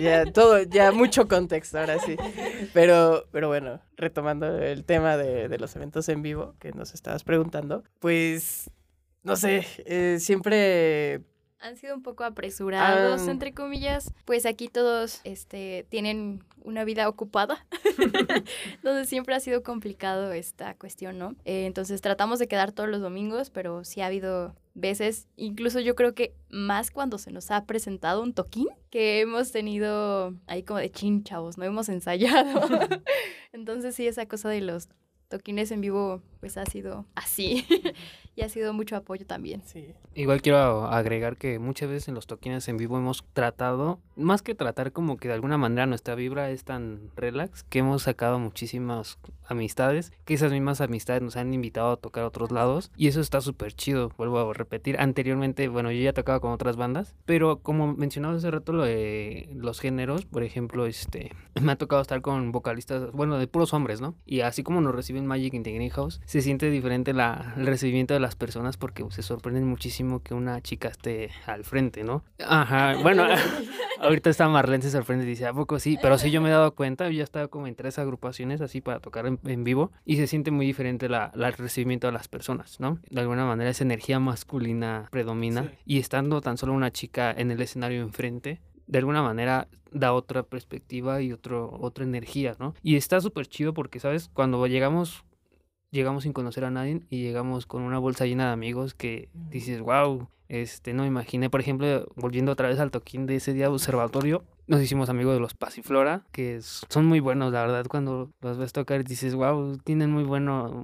Ya mucho contexto, ahora sí. Pero bueno, retomando el tema de los eventos en vivo que nos estabas preguntando, pues, no sé, siempre... Han sido un poco apresurados, entre comillas. Pues aquí todos tienen una vida ocupada. Entonces siempre ha sido complicado esta cuestión, ¿no? Entonces tratamos de quedar todos los domingos, pero sí ha habido veces, incluso yo creo que más cuando se nos ha presentado un toquín, que hemos tenido ahí como de chin, chavos, no hemos ensayado. Entonces sí, esa cosa de los toquines en vivo pues ha sido así. Y ha sido mucho apoyo también. Sí. Igual quiero agregar que muchas veces en los toquines en vivo hemos tratado, más que tratar, como que de alguna manera nuestra vibra es tan relax que hemos sacado muchísimas amistades, que esas mismas amistades nos han invitado a tocar a otros lados y eso está súper chido. Vuelvo a repetir, anteriormente, bueno, yo ya tocaba con otras bandas, pero como mencionaba hace rato lo de los géneros, por ejemplo, me ha tocado estar con vocalistas, bueno, de puros hombres, ¿no? Y así como nos reciben Magic in the Greenhouse, se siente diferente el recibimiento de las personas porque se sorprenden muchísimo que una chica esté al frente, ¿no? Ajá, bueno, ahorita está Marlene, se sorprende y dice, ¿a poco sí? Pero sí, yo me he dado cuenta, yo ya estaba como en 3 agrupaciones así para tocar en vivo y se siente muy diferente el recibimiento de las personas, ¿no? De alguna manera esa energía masculina predomina, sí. Y estando tan solo una chica en el escenario enfrente, de alguna manera da otra perspectiva y otra energía, ¿no? Y está súper chido porque, ¿sabes? Cuando llegamos sin conocer a nadie y llegamos con una bolsa llena de amigos que dices, wow, no me imaginé, por ejemplo, volviendo otra vez al toquín de ese día de observatorio, nos hicimos amigos de los Pasiflora, que son muy buenos, la verdad, cuando los ves tocar dices, wow, tienen muy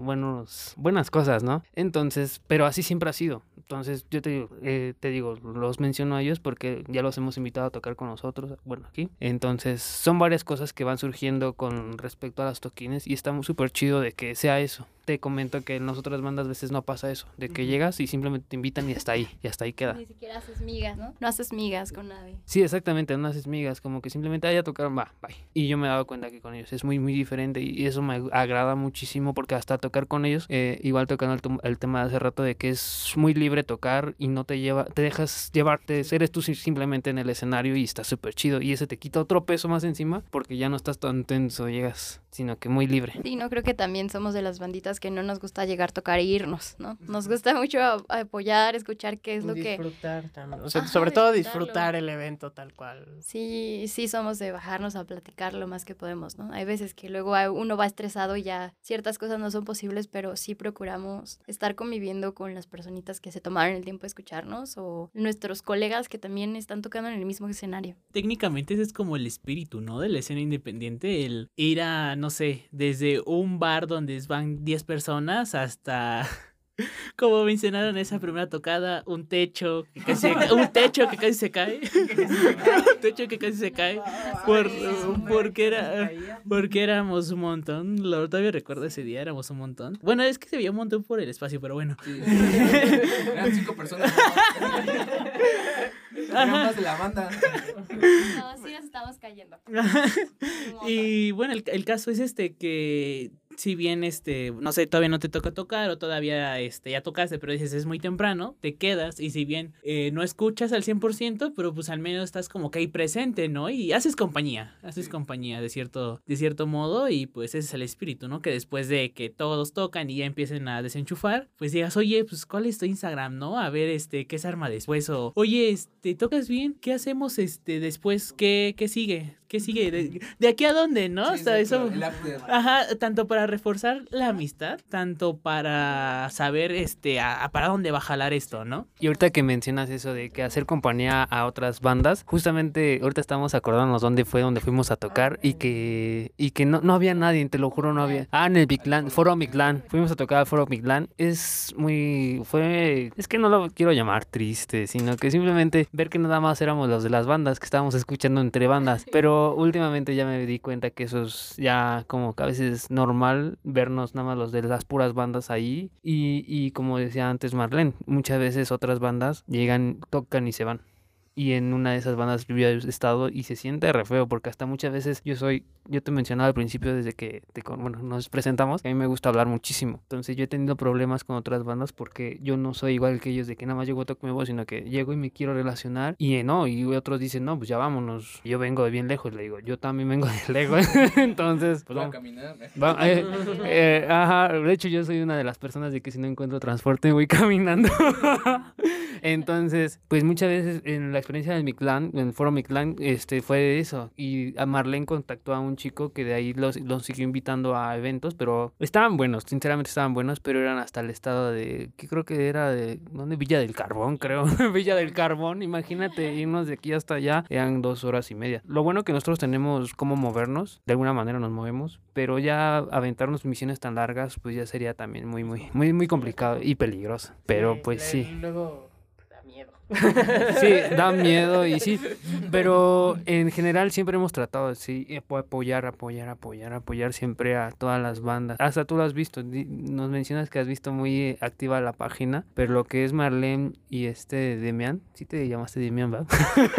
buenas cosas, ¿no? Entonces, pero así siempre ha sido. Entonces, yo te digo, los menciono a ellos porque ya los hemos invitado a tocar con nosotros, bueno, aquí. Entonces, son varias cosas que van surgiendo con respecto a las toquines y está súper chido de que sea eso. Te comento que en las otras bandas a veces no pasa eso, de que llegas y simplemente te invitan y hasta ahí queda. Ni siquiera haces migas, ¿no? No haces migas con nadie. Sí, exactamente, no haces migas, como que simplemente ya tocaron, bye. Y yo me he dado cuenta que con ellos es muy, muy diferente y eso me agrada muchísimo porque hasta tocar con ellos, igual tocando el tema de hace rato de que es muy libre tocar y no te dejas llevarte, eres tú simplemente en el escenario y está súper chido y ese te quita otro peso más encima porque ya no estás tan tenso, llegas, sino que muy libre. Sí, no, creo que también somos de las banditas que no nos gusta llegar a tocar e irnos, ¿no? Nos gusta mucho apoyar, escuchar qué es lo que... Disfrutar también, o sea, sobre todo disfrutar el evento tal cual. Sí, somos de bajarnos a platicar lo más que podemos, ¿no? Hay veces que luego uno va estresado y ya ciertas cosas no son posibles, pero sí procuramos estar conviviendo con las personitas que se tomaron el tiempo de escucharnos o nuestros colegas que también están tocando en el mismo escenario. Técnicamente ese es como el espíritu, ¿no? De la escena independiente, el ir a, no sé, desde un bar donde van 10 personas hasta... Como mencionaron esa primera tocada, un techo que casi se cae. Un techo que casi se cae. Porque éramos un montón. Todavía recuerdo ese día, éramos un montón. Bueno, es que se veía un montón por el espacio, pero bueno. Sí. Eran 5 personas. Eran más de la banda. No, sí nos estamos cayendo. Y bueno, el caso es que... Si bien, no sé, todavía no te toca tocar o todavía ya tocaste, pero dices es muy temprano, te quedas y si bien no escuchas al 100%, pero pues al menos estás como que ahí presente, ¿no? Y haces compañía de cierto modo y pues ese es el espíritu, ¿no? Que después de que todos tocan y ya empiecen a desenchufar, pues digas, oye, pues ¿cuál es tu Instagram, no? A ver, ¿qué se arma después? O, oye, ¿tocas bien? ¿Qué hacemos después? ¿Qué sigue? ¿qué sigue? ¿De aquí a dónde, no? Sí, O sea, eso... el after. Ajá, tanto para reforzar la amistad, tanto para saber para dónde va a jalar esto, ¿no? Y ahorita que mencionas eso de que hacer compañía a otras bandas, justamente ahorita estamos acordándonos donde fuimos a tocar y que no había nadie, te lo juro, no había. En el Mictlán, Foro Mictlán. Fuimos a tocar al Foro Mictlán. Es que no lo quiero llamar triste, sino que simplemente ver que nada más éramos los de las bandas que estábamos escuchando entre bandas. Pero últimamente ya me di cuenta que eso es ya como que a veces es normal vernos nada más los de las puras bandas ahí. Y como decía antes Marlene, muchas veces otras bandas llegan, tocan y se van. Y en una de esas bandas yo he estado y se siente re feo porque hasta muchas veces yo te mencionaba al principio desde que nos presentamos, que a mí me gusta hablar muchísimo. Entonces yo he tenido problemas con otras bandas porque yo no soy igual que ellos de que nada más llego, toco mi voz, sino que llego y me quiero relacionar y otros dicen, no, pues ya vámonos. Yo vengo de bien lejos, le digo, yo también vengo de lejos. Entonces, pues Voy a vamos. caminar. Ajá, de hecho yo soy una de las personas de que si no encuentro transporte voy caminando. Entonces, pues muchas veces en la experiencia del Mictlán, en el Foro Mictlán, fue eso. Y a Marlene contactó a un chico que de ahí los siguió invitando a eventos, pero estaban buenos, sinceramente estaban buenos, pero eran hasta el estado que creo que era de, ¿dónde? Villa del Carbón, creo. Villa del Carbón, imagínate, irnos de aquí hasta allá, eran 2 horas y media. Lo bueno que nosotros tenemos cómo movernos, de alguna manera nos movemos, pero ya aventarnos misiones tan largas, pues ya sería también muy, muy, muy, muy complicado y peligroso. Pero pues sí. Luego da miedo. Sí, da miedo y sí, pero en general siempre hemos tratado de apoyar siempre a todas las bandas. Hasta tú lo has visto, nos mencionas que has visto muy activa la página, pero lo que es Marlene y Demian, sí te llamaste Demian, ¿verdad?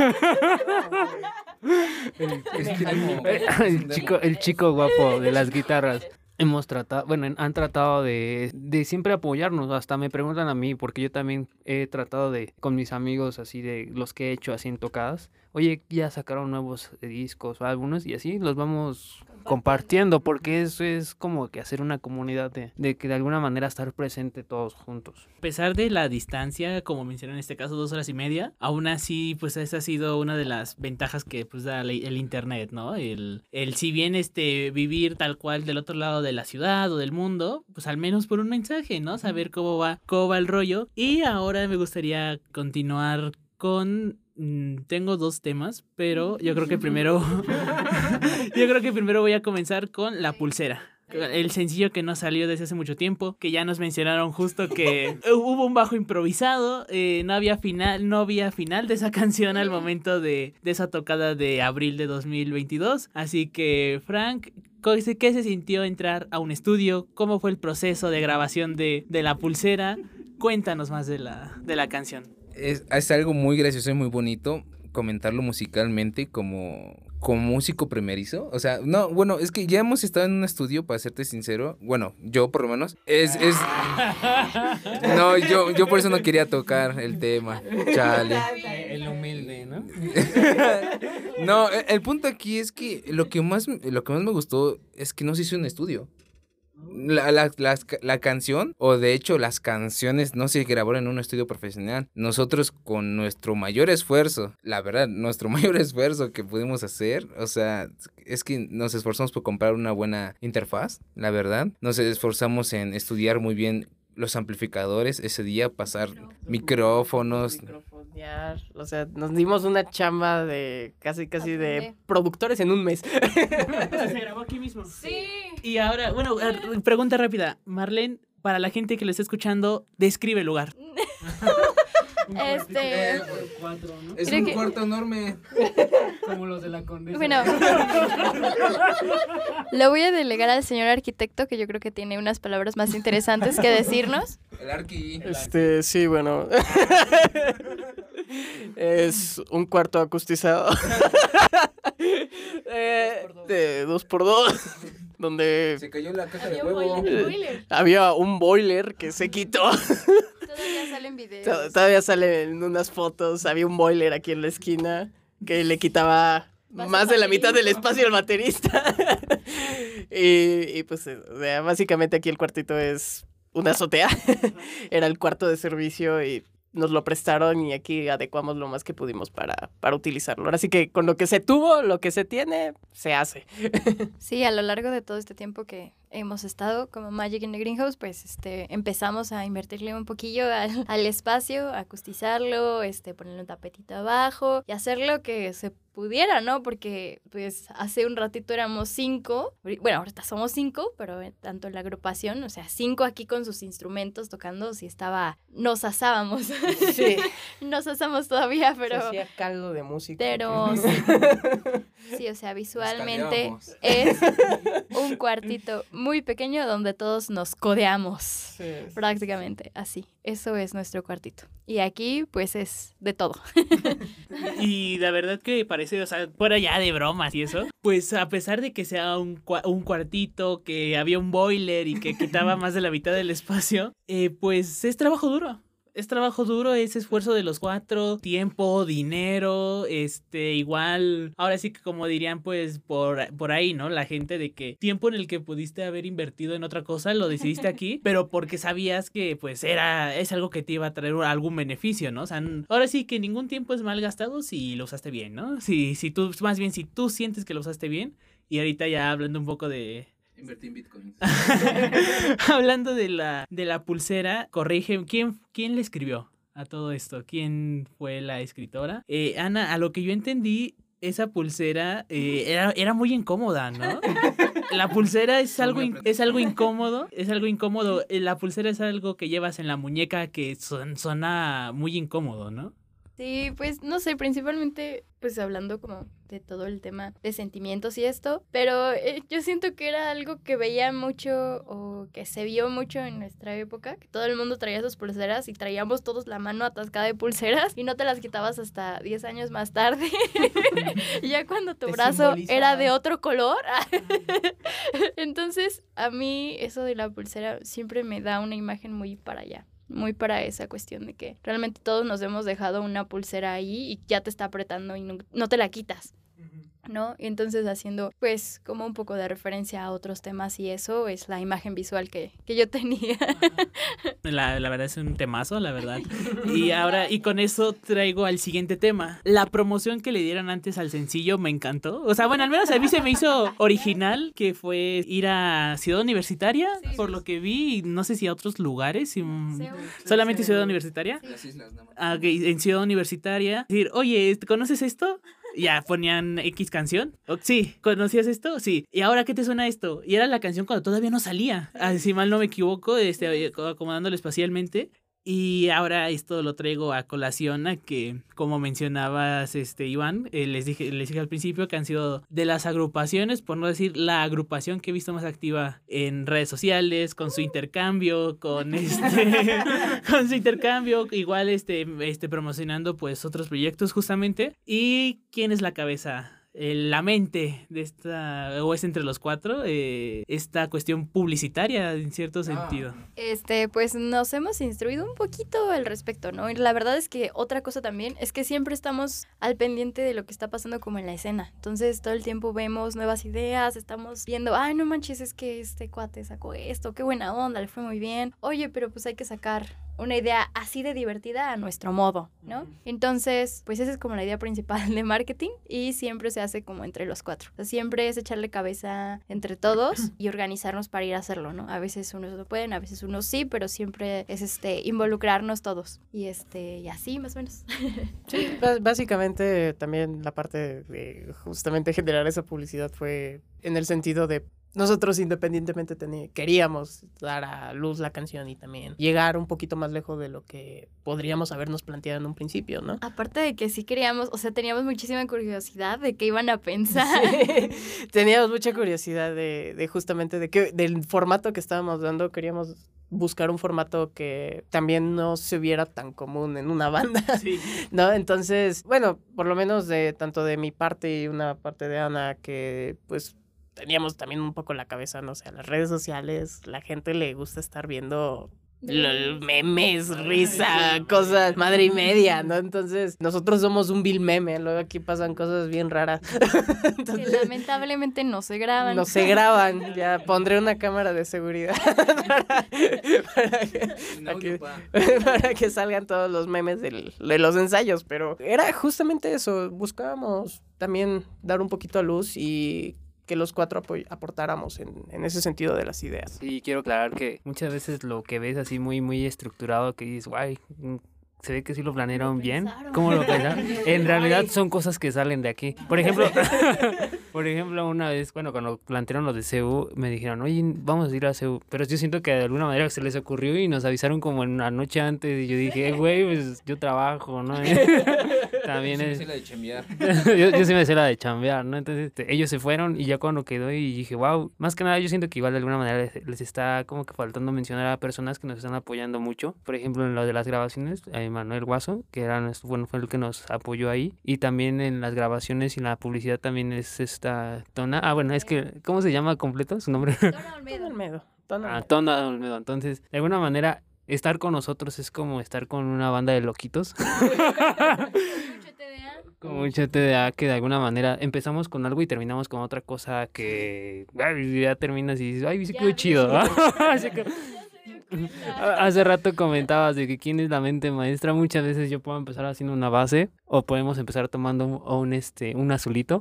el chico guapo de las guitarras. Han tratado de siempre apoyarnos, hasta me preguntan a mí, porque yo también he tratado con mis amigos así de los que he hecho así en tocadas, oye, ya sacaron nuevos discos o algunos y así los vamos compartiendo, porque eso es como que hacer una comunidad de que de alguna manera estar presente todos juntos. A pesar de la distancia, como mencioné en este caso, 2 horas y media, aún así, pues esa ha sido una de las ventajas que pues da el internet, ¿no? El si bien vivir tal cual del otro lado de la ciudad o del mundo, pues al menos por un mensaje, ¿no? Saber cómo va el rollo. Y ahora me gustaría continuar con... Tengo 2 temas, pero yo creo que primero voy a comenzar con la pulsera. El sencillo que no salió desde hace mucho tiempo, que ya nos mencionaron justo que hubo un bajo improvisado, no había final de esa canción al momento de esa tocada de abril de 2022. Así que, Frank, ¿qué se sintió entrar a un estudio? ¿Cómo fue el proceso de grabación de la pulsera? Cuéntanos más de la canción. Es algo muy gracioso y muy bonito comentarlo musicalmente como músico primerizo. O sea, no, bueno, es que ya hemos estado en un estudio, para serte sincero. Bueno, yo por lo menos. No, yo por eso no quería tocar el tema. Chale. El humilde, ¿no? No, el punto aquí es que lo que más me gustó es que no se hizo un estudio. La canción, o de hecho las canciones, no se grabaron en un estudio profesional. Nosotros con nuestro mayor esfuerzo, la verdad, nuestro mayor esfuerzo que pudimos hacer, o sea, es que nos esforzamos por comprar una buena interfaz, la verdad. Nos esforzamos en estudiar muy bien los amplificadores ese día, pasar micrófonos. O sea, nos dimos una chamba de casi de productores en un mes. Se grabó aquí mismo. Sí. Y ahora, bueno, pregunta rápida. Marlene, para la gente que lo está escuchando, describe el lugar. Es un cuarto enorme. Como los de la Condesa. Bueno, lo voy a delegar al señor arquitecto, que yo creo que tiene unas palabras más interesantes que decirnos. El arqui. Sí, bueno. Es un cuarto acustizado. De 2x2. Donde se cayó la caja de Había un huevo. boiler. Había un boiler que se quitó. Todavía salen videos. Todavía salen unas fotos. Había un boiler aquí en la esquina que le quitaba más de la mitad del espacio al baterista. y pues básicamente aquí el cuartito es una azotea. Era el cuarto de servicio y nos lo prestaron y aquí adecuamos lo más que pudimos para utilizarlo. Ahora sí que con lo que se tuvo, lo que se tiene, se hace. Sí, a lo largo de todo este tiempo que hemos estado como Magic in the Greenhouse, pues empezamos a invertirle un poquillo al espacio, a acustizarlo, ponerle un tapetito abajo y hacer lo que se pudiera, ¿no? Porque pues hace un ratito éramos 5, bueno, ahorita somos 5, pero tanto en la agrupación, o sea, 5 aquí con sus instrumentos tocando, sí nos asábamos. Sí. Nos asamos todavía, pero... Se hacía caldo de música. Pero sí, o sea, visualmente es un cuartito muy pequeño donde todos nos codeamos, sí. Prácticamente, así. Eso es nuestro cuartito. Y aquí, pues, es de todo. Y la verdad que parece, o sea, fuera ya de bromas y eso, pues a pesar de que sea un cuartito, que había un boiler y que quitaba más de la mitad del espacio, pues es trabajo duro. Es trabajo duro, es esfuerzo de los 4, tiempo, dinero, igual, ahora sí que como dirían pues por ahí, ¿no? La gente de que tiempo en el que pudiste haber invertido en otra cosa, lo decidiste aquí, pero porque sabías que pues es algo que te iba a traer algún beneficio, ¿no? O sea, ahora sí que ningún tiempo es mal gastado si lo usaste bien, ¿no? Si tú sientes que lo usaste bien, y ahorita ya hablando un poco de... Invertí en bitcoins. Hablando de la pulsera, corrige, ¿quién le escribió a todo esto? ¿Quién fue la escritora? Ana, a lo que yo entendí, esa pulsera era muy incómoda, ¿no? La pulsera es algo incómodo, la pulsera es algo que llevas en la muñeca que suena muy incómodo, ¿no? Sí, pues no sé, principalmente pues hablando como de todo el tema de sentimientos y esto, pero yo siento que era algo que veía mucho o que se vio mucho en nuestra época, que todo el mundo traía sus pulseras y traíamos todos la mano atascada de pulseras y no te las quitabas hasta 10 años más tarde. Y ya cuando tu brazo era de otro color. Entonces, a mí eso de la pulsera siempre me da una imagen muy para allá. Muy para esa cuestión de que realmente todos nos hemos dejado una pulsera ahí y ya te está apretando y no te la quitas, ¿no? Y entonces haciendo pues como un poco de referencia a otros temas y eso es la imagen visual que yo tenía. La verdad es un temazo, la verdad. Y con eso traigo al siguiente tema. La promoción que le dieron antes al sencillo me encantó. O sea, bueno, al menos a mí se me hizo original, que fue ir a Ciudad Universitaria, sí, por lo que vi, y no sé si a otros lugares, solamente Ciudad Universitaria. Las islas, nada más. Okay, en Ciudad Universitaria. Decir, oye, ¿conoces esto? Ya ponían X canción. Sí, ¿conocías esto? Sí. ¿Y ahora qué te suena esto? Y era la canción cuando todavía no salía. Si mal no me equivoco, acomodándolo espacialmente. Y ahora esto lo traigo a colación a que, como mencionabas, Iván, les dije al principio que han sido de las agrupaciones, por no decir la agrupación que he visto más activa en redes sociales, con su intercambio, con su intercambio, igual promocionando pues otros proyectos justamente. ¿Y quién es la cabeza? La mente de esta, o es entre los 4, esta cuestión publicitaria en cierto sentido. Pues nos hemos instruido un poquito al respecto, ¿no? Y la verdad es que otra cosa también es que siempre estamos al pendiente de lo que está pasando como en la escena. Entonces todo el tiempo vemos nuevas ideas, estamos viendo, ay, no manches, es que este cuate sacó esto, qué buena onda, le fue muy bien. Oye, pero pues hay que sacar una idea así de divertida a nuestro modo, ¿no? Entonces, pues esa es como la idea principal de marketing y siempre se hace como entre los 4. O sea, siempre es echarle cabeza entre todos y organizarnos para ir a hacerlo, ¿no? A veces unos no pueden, a veces unos sí, pero siempre es involucrarnos todos y así más o menos. Sí, básicamente también la parte de justamente generar esa publicidad fue en el sentido de nosotros independientemente queríamos dar a luz la canción y también llegar un poquito más lejos de lo que podríamos habernos planteado en un principio, ¿no? Aparte de que sí queríamos, o sea, teníamos muchísima curiosidad de qué iban a pensar. Sí, teníamos mucha curiosidad de justamente del formato que estábamos dando. Queríamos buscar un formato que también no se viera tan común en una banda, sí, ¿no? Entonces, bueno, por lo menos tanto de mi parte y una parte de Ana, que pues teníamos también un poco la cabeza, no sé, las redes sociales, la gente le gusta estar viendo memes, risa, cosas, madre y media, ¿no? Entonces, nosotros somos un vil meme, luego aquí pasan cosas bien raras. Entonces, que lamentablemente no se graban. No se graban, ya pondré una cámara de seguridad para que salgan todos los memes de los ensayos, pero era justamente eso, buscábamos también dar un poquito a luz y que los cuatro aportáramos en ese sentido de las ideas. Sí, quiero aclarar que muchas veces lo que ves así muy, muy estructurado, que dices, guay, se ve que sí lo planearon bien. ¿Cómo lo pensaron? En realidad son cosas que salen de aquí. Por ejemplo, una vez, cuando plantearon lo de CEU, me dijeron, oye, vamos a ir a CEU. Pero yo siento que de alguna manera se les ocurrió y nos avisaron como en la noche antes. Y yo dije, güey, pues yo trabajo, ¿no? También es... la de chambear. yo sí me sé la de chambear, ¿no? Entonces ellos se fueron y ya cuando quedó y dije, wow, más que nada yo siento que igual de alguna manera les está como que faltando mencionar a personas que nos están apoyando mucho. Por ejemplo, en lo de las grabaciones, Manuel Guaso, que fue el que nos apoyó ahí, y también en las grabaciones y en la publicidad también es esta Tona. Es que, ¿cómo se llama completo su nombre? Tona Olmedo. Tona Olmedo. Entonces, de alguna manera, estar con nosotros es como estar con una banda de loquitos. Como mucho TDA, que de alguna manera empezamos con algo y terminamos con otra cosa que ya terminas y dices, ay, sí quedó chido. Hace rato comentabas de que quién es la mente maestra. Muchas veces yo puedo empezar haciendo una base o podemos empezar tomando un azulito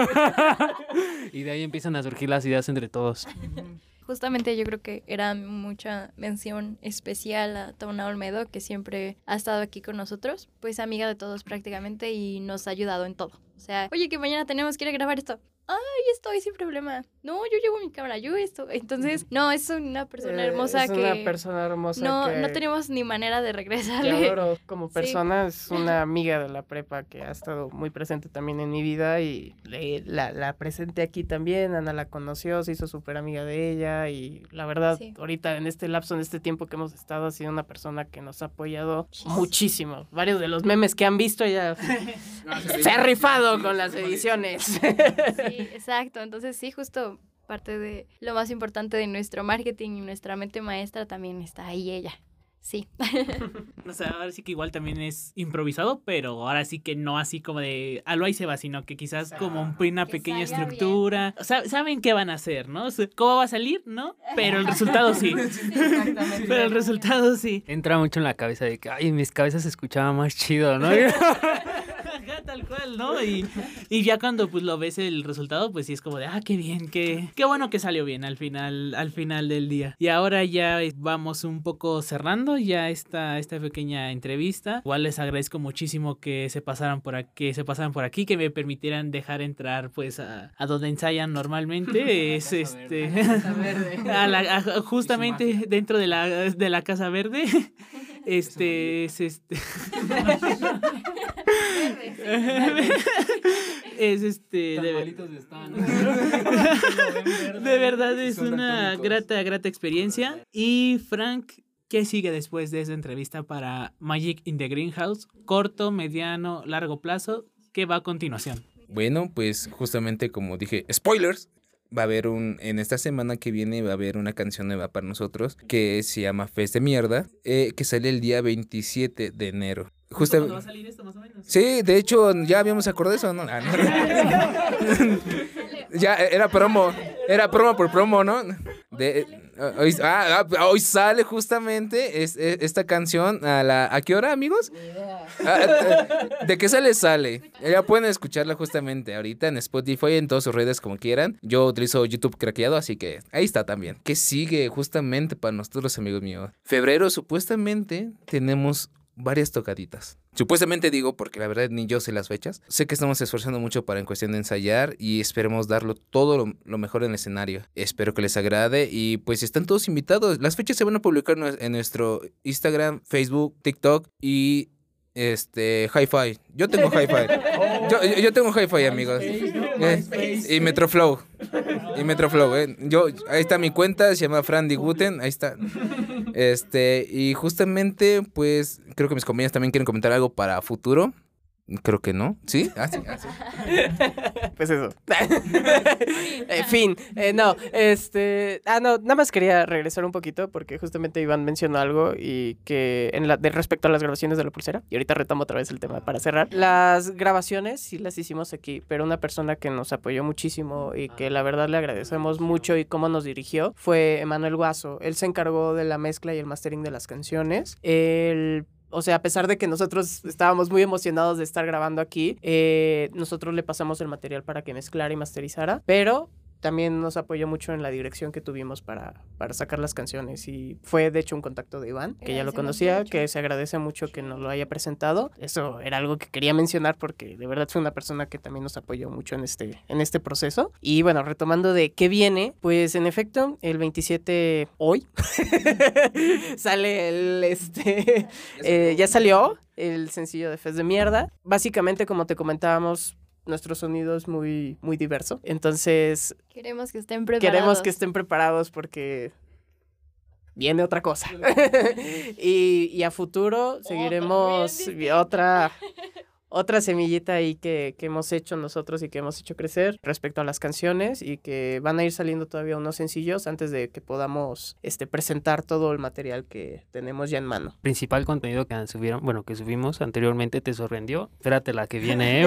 y de ahí empiezan a surgir las ideas entre todos. Justamente yo creo que era mucha mención especial a Tona Olmedo, que siempre ha estado aquí con nosotros, pues amiga de todos prácticamente y nos ha ayudado en todo. O sea, oye, que mañana tenemos que ir a grabar esto. Ay, estoy sin problema. No, yo llevo mi cámara, yo esto. Entonces, no, es una persona hermosa una persona hermosa no tenemos ni manera de regresarle. Que adoro como persona, sí. Es una amiga de la prepa que ha estado muy presente también en mi vida y la presenté aquí también. Ana la conoció, se hizo súper amiga de ella y la verdad, sí. Ahorita en este lapso, en este tiempo que hemos estado, ha sido una persona que nos ha apoyado muchísimo. Varios de los memes que han visto ella se ha rifado con las ediciones. Sí, exacto. Entonces sí, justo parte de lo más importante de nuestro marketing y nuestra mente maestra también está ahí ella. Sí. O sea, ahora sí que igual también es improvisado, pero ahora sí que no así como de a lo ahí se va, sino que quizás como una pequeña estructura. O sea, saben qué van a hacer, ¿no? O sea, ¿cómo va a salir? ¿No? Pero el resultado sí. Exactamente. Pero el resultado sí. Entra mucho en la cabeza de que, ay, en mis cabezas se escuchaba más chido, ¿no? Tal cual, ¿no? Y ya cuando pues lo ves el resultado, pues sí es como de, qué bien, qué bueno que salió bien al final del día. Y ahora ya vamos un poco cerrando ya esta pequeña entrevista. Igual les agradezco muchísimo que se pasaran por aquí, que me permitieran dejar entrar pues a donde ensayan normalmente. Es justamente dentro de la Casa Verde. Es de verdad es una grata experiencia. Y Frank, ¿qué sigue después de esa entrevista para Magic in the Greenhouse? Corto, mediano, largo plazo, ¿qué va a continuación? Bueno, pues justamente como dije, spoilers. Va a haber en esta semana que viene va a haber una canción nueva para nosotros que se llama Fest de Mierda, que sale el día 27 de enero. ¿Cuándo va a salir esto más o menos? Sí, de hecho ya habíamos acordado eso, ¿no? Ya era promo por promo, ¿no? Hoy sale justamente esta canción ¿a qué hora, amigos? ¿De qué sale? Ya pueden escucharla justamente ahorita en Spotify, en todas sus redes como quieran. Yo utilizo YouTube craqueado, así que ahí está también. ¿Qué sigue justamente para nosotros, amigos míos? Febrero supuestamente tenemos varias tocaditas. Supuestamente digo porque la verdad ni yo sé las fechas. Sé que estamos esforzando mucho para en cuestión de ensayar y esperemos darlo todo lo mejor en el escenario. Espero que les agrade y pues están todos invitados. Las fechas se van a publicar en nuestro Instagram, Facebook, TikTok y Hi-Fi. Yo tengo Hi-Fi. Yo tengo Hi-Fi, amigos. Y Metroflow. Ahí está mi cuenta, se llama Frandy Guten, ahí está. Y justamente, pues, creo que mis compañeros también quieren comentar algo para futuro. Creo que no. ¿Sí? Sí. Pues eso. Fin. No, nada más quería regresar un poquito porque justamente Iván mencionó algo y que de respecto a las grabaciones de La Pulsera, y ahorita retomo otra vez el tema para cerrar. Las grabaciones sí las hicimos aquí, pero una persona que nos apoyó muchísimo y que la verdad le agradecemos mucho y cómo nos dirigió fue Emanuel Guaso. Él se encargó de la mezcla y el mastering de las canciones. O sea, a pesar de que nosotros estábamos muy emocionados de estar grabando aquí, nosotros le pasamos el material para que mezclara y masterizara, pero también nos apoyó mucho en la dirección que tuvimos para sacar las canciones y fue de hecho un contacto de Iván, que ya lo conocía, que se agradece mucho que nos lo haya presentado. Eso era algo que quería mencionar porque de verdad fue una persona que también nos apoyó mucho en este proceso. Y bueno, retomando de qué viene, pues en efecto, el 27 hoy sale ya salió el sencillo de Fez de Mierda. Básicamente, como te comentábamos, nuestro sonido es muy, muy diverso. Entonces, queremos que estén preparados porque viene otra cosa. y a futuro seguiremos otra semillita ahí que hemos hecho nosotros y que hemos hecho crecer respecto a las canciones y que van a ir saliendo todavía unos sencillos antes de que podamos presentar todo el material que tenemos ya en mano. Principal contenido que subimos anteriormente, ¿te sorprendió? Espérate la que viene,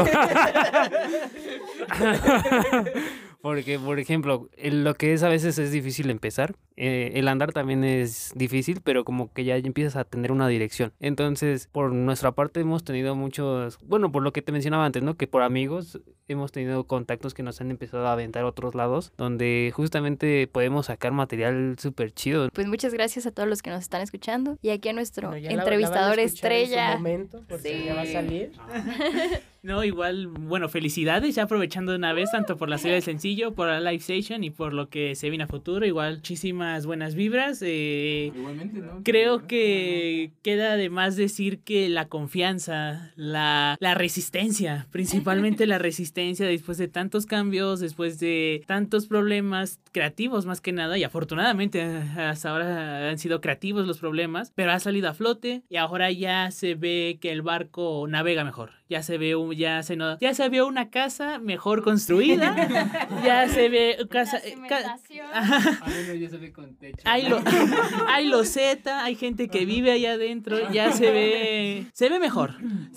Porque, por ejemplo, lo que es a veces es difícil empezar. El andar también es difícil, pero como que ya empiezas a tener una dirección. Entonces, por nuestra parte hemos tenido muchos, por lo que te mencionaba antes, ¿no? Que por amigos hemos tenido contactos que nos han empezado a aventar a otros lados, donde justamente podemos sacar material súper chido. Pues muchas gracias a todos los que nos están escuchando. Y aquí a nuestro entrevistador estrella. En su momento, porque ya va a salir. No, igual, felicidades, ya aprovechando de una vez, tanto por la serie del sencillo, por la live session y por lo que se viene a futuro, igual, muchísimas buenas vibras. Igualmente, ¿no? Creo que queda de más decir que la confianza, la resistencia, principalmente la resistencia después de tantos cambios, después de tantos problemas creativos más que nada, y afortunadamente hasta ahora han sido creativos los problemas, pero ha salido a flote y ahora ya se ve que el barco navega mejor. Ya se ve una casa mejor construida, ya se ve casa, ya se ve con techo. Hay loseta, hay gente que vive allá adentro, ya se ve mejor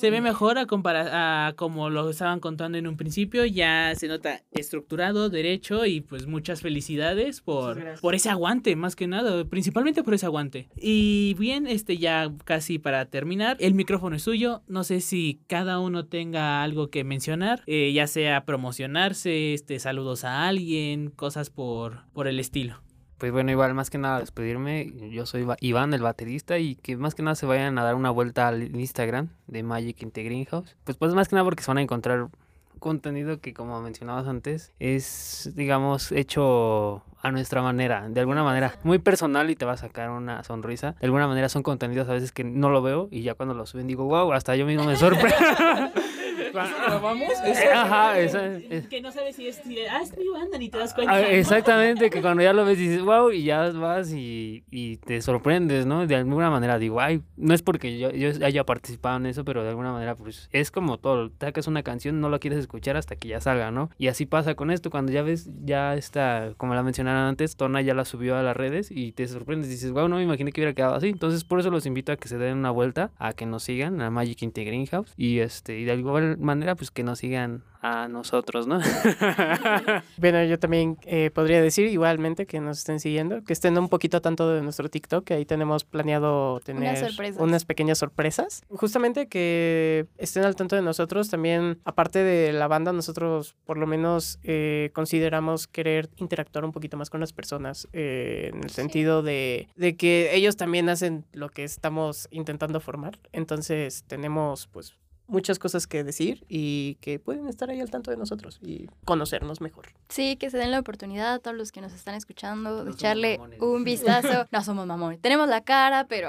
a como lo estaban contando en un principio, ya se nota estructurado, derecho, y pues muchas felicidades por ese aguante, más que nada, principalmente por ese aguante. Y bien, ya casi para terminar, el micrófono es suyo, no sé si cada uno tenga algo que mencionar, ya sea promocionarse, saludos a alguien, cosas por el estilo. Pues bueno, igual más que nada despedirme, yo soy Iván, el baterista, y que más que nada se vayan a dar una vuelta al Instagram de Magic in the Greenhouse, pues más que nada porque se van a encontrar contenido que, como mencionabas antes, es, digamos, hecho a nuestra manera, de alguna manera muy personal, y te va a sacar una sonrisa. De alguna manera son contenidos a veces que no lo veo y ya cuando lo suben digo, wow, hasta yo mismo me sorprendo. ¿Grabamos? Ajá, que no sabes si es mi banda ni te das cuenta. Exactamente, que cuando ya lo ves dices, wow, y ya vas y te sorprendes, ¿no? De alguna manera digo, ay, no es porque yo haya participado en eso, pero de alguna manera pues es como todo, sacas una canción, no la quieres escuchar hasta que ya salga, ¿no? Y así pasa con esto, cuando ya ves, ya está, como la mencionaron antes, Tona ya la subió a las redes y te sorprendes, dices, wow, no me imaginé que hubiera quedado así. Entonces por eso los invito a que se den una vuelta, a que nos sigan a Magic in the Greenhouse y de alguna manera pues que nos sigan a nosotros, ¿no? Bueno, yo también podría decir igualmente que nos estén siguiendo, que estén un poquito tanto de nuestro TikTok, que ahí tenemos planeado tener unas pequeñas sorpresas. Justamente que estén al tanto de nosotros. También, aparte de la banda, nosotros por lo menos consideramos querer interactuar un poquito más con las personas, en el sentido de que ellos también hacen lo que estamos intentando formar. Entonces tenemos pues muchas cosas que decir y que pueden estar ahí al tanto de nosotros y conocernos mejor. Sí, que se den la oportunidad a todos los que nos están escuchando de echarle un vistazo. No somos mamones, tenemos la cara, pero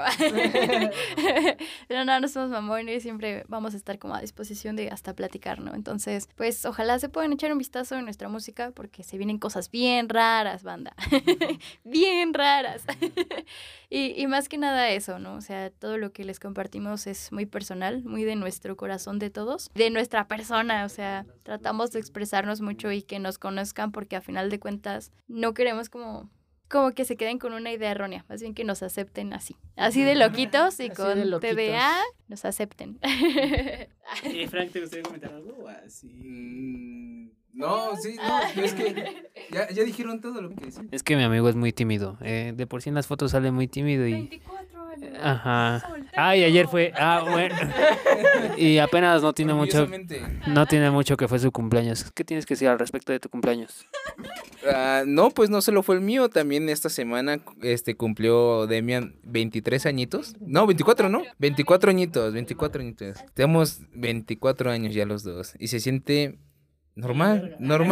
no somos mamones, siempre vamos a estar como a disposición de hasta platicar, ¿no? Entonces, pues ojalá se puedan echar un vistazo en nuestra música porque se vienen cosas bien raras, banda. Bien raras. Y más que nada eso, ¿no? O sea, todo lo que les compartimos es muy personal, muy de nuestro corazón. corazón de todos, de nuestra persona, o sea, tratamos de expresarnos mucho y que nos conozcan porque a final de cuentas no queremos como que se queden con una idea errónea, más bien que nos acepten así de loquitos y con TDA nos acepten. Frank, ¿te gustaría comentar algo o así? No, sí, no, es que ya dijeron todo lo que decían. Es que mi amigo es muy tímido. De por sí en las fotos sale muy tímido y... 24 años. Ajá. Ay, ayer fue... bueno. Y apenas no tiene mucho que fue su cumpleaños. ¿Qué tienes que decir al respecto de tu cumpleaños? No, pues no solo fue el mío, también esta semana cumplió Demian 23 añitos. No, 24, ¿no? 24 añitos. Tenemos 24 años ya los dos y se siente... Normal,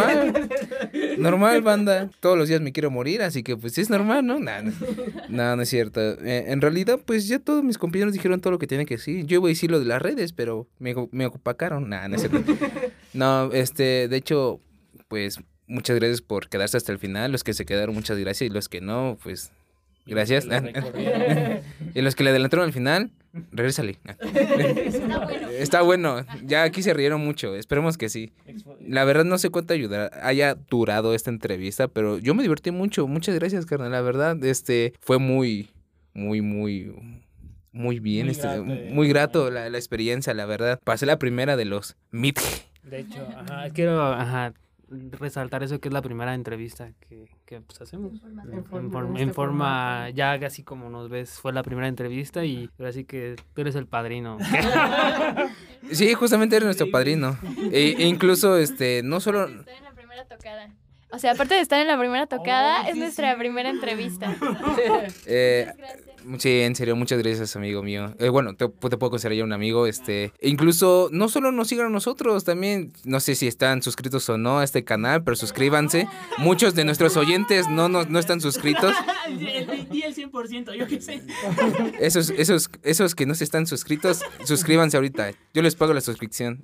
banda. Todos los días me quiero morir, así que pues es normal, ¿no? No es cierto. En realidad, pues ya todos mis compañeros dijeron todo lo que tienen que decir. Yo iba a decir lo de las redes, pero me opacaron. No es cierto. No, de hecho, pues muchas gracias por quedarse hasta el final. Los que se quedaron, muchas gracias. Y los que no, pues gracias. Y los que le adelantaron al final, regrésale. Está bueno. Ya aquí se rieron mucho. Esperemos que sí. La verdad no sé cuánto haya durado esta entrevista, pero yo me divertí mucho. Muchas gracias, carnal. La verdad, fue muy bien. Muy grato la experiencia, la verdad. Pasé la primera de los Meet. De hecho, quiero resaltar eso, que es la primera entrevista que pues hacemos en forma ya así como nos ves, fue la primera entrevista y ahora sí que tú eres el padrino. Sí, justamente eres nuestro padrino. E incluso no solo está en la primera tocada. O sea, aparte de estar en la primera tocada, es nuestra primera entrevista. Sí, en serio, muchas gracias, amigo mío. Bueno, te puedo considerar ya un amigo. Incluso, no solo nos sigan a nosotros, también, no sé si están suscritos o no a este canal, pero suscríbanse. Muchos de nuestros oyentes no están suscritos. Y el 100%, yo qué sé. Esos que no se están suscritos, suscríbanse ahorita. Yo les pago la suscripción.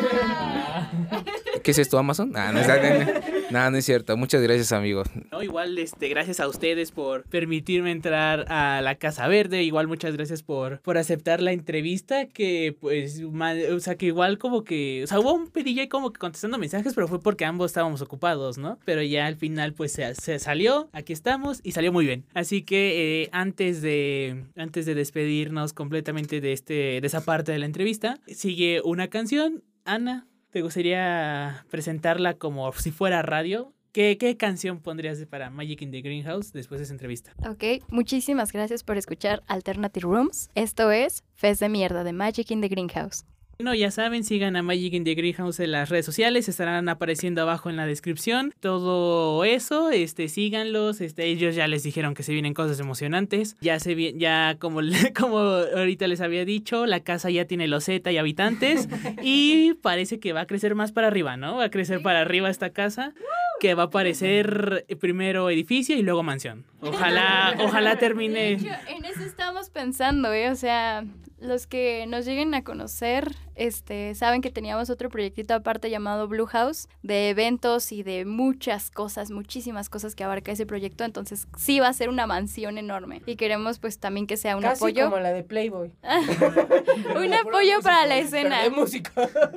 ¿Qué es esto, Amazon? No es cierto. Muchas gracias, amigo. No, igual, gracias a ustedes por permitirme entrar a la Casa Verde. Igual, muchas gracias por aceptar la entrevista. Que, pues, o sea, que igual como que... O sea, hubo un pedillo ahí como que contestando mensajes, pero fue porque ambos estábamos ocupados, ¿no? Pero ya al final, pues, se salió. Aquí estamos y salió muy bien. Así que, antes de despedirnos completamente de esa parte de la entrevista, sigue una canción. Ana, ¿te gustaría presentarla como si fuera radio? ¿Qué canción pondrías para Magic in the Greenhouse después de esa entrevista? Ok, muchísimas gracias por escuchar Alternative Rooms. Esto es Fez de Mierda de Magic in the Greenhouse. Bueno, ya saben, sigan a Magic in the Greenhouse en las redes sociales, estarán apareciendo abajo en la descripción. Todo eso, síganlos, ellos ya les dijeron que se vienen cosas emocionantes. Ya como ahorita les había dicho, la casa ya tiene loseta y habitantes y parece que va a crecer más para arriba, ¿no? Va a crecer para arriba esta casa, que va a parecer primero edificio y luego mansión. Ojalá termine. De hecho, en eso estábamos pensando, o sea, los que nos lleguen a conocer, saben que teníamos otro proyectito aparte llamado Blue House, de eventos y de muchas cosas, muchísimas cosas que abarca ese proyecto, entonces sí va a ser una mansión enorme y queremos pues también que sea un casi apoyo. Como la de Playboy. Un apoyo para la escena. De música.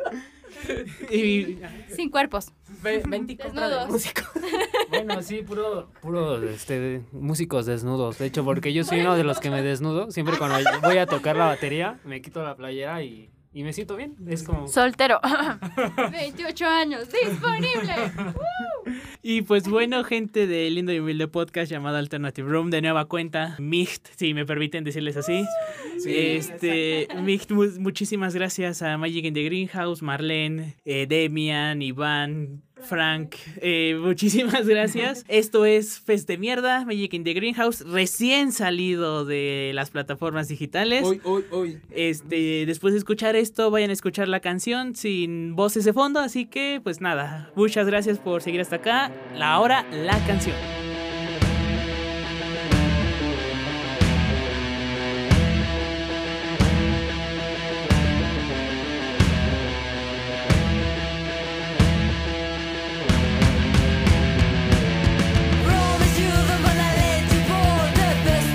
Sin cuerpos. 24 de músicos. Bueno, sí, puro músicos desnudos. De hecho, porque yo soy uno de los que me desnudo. Siempre cuando voy a tocar la batería, me quito la playera y me siento bien. Es como... Soltero. 28 años. Disponible. Y pues bueno, gente de Lindo y Humilde Podcast llamado Alternative Room, de nueva cuenta, Micht, si me permiten decirles así. Sí, Micht, muchísimas gracias a Magic in the Greenhouse, Marlene, Demian, Iván, Frank, muchísimas gracias. Esto es Fez de Mierda, Magic in the Greenhouse, recién salido de las plataformas digitales. Hoy. Después de escuchar esto, vayan a escuchar la canción sin voces de fondo, así que pues nada, muchas gracias por seguir hasta acá. Ahora la canción.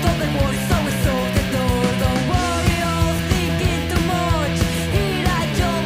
Don't worry, all thinking too much. Here I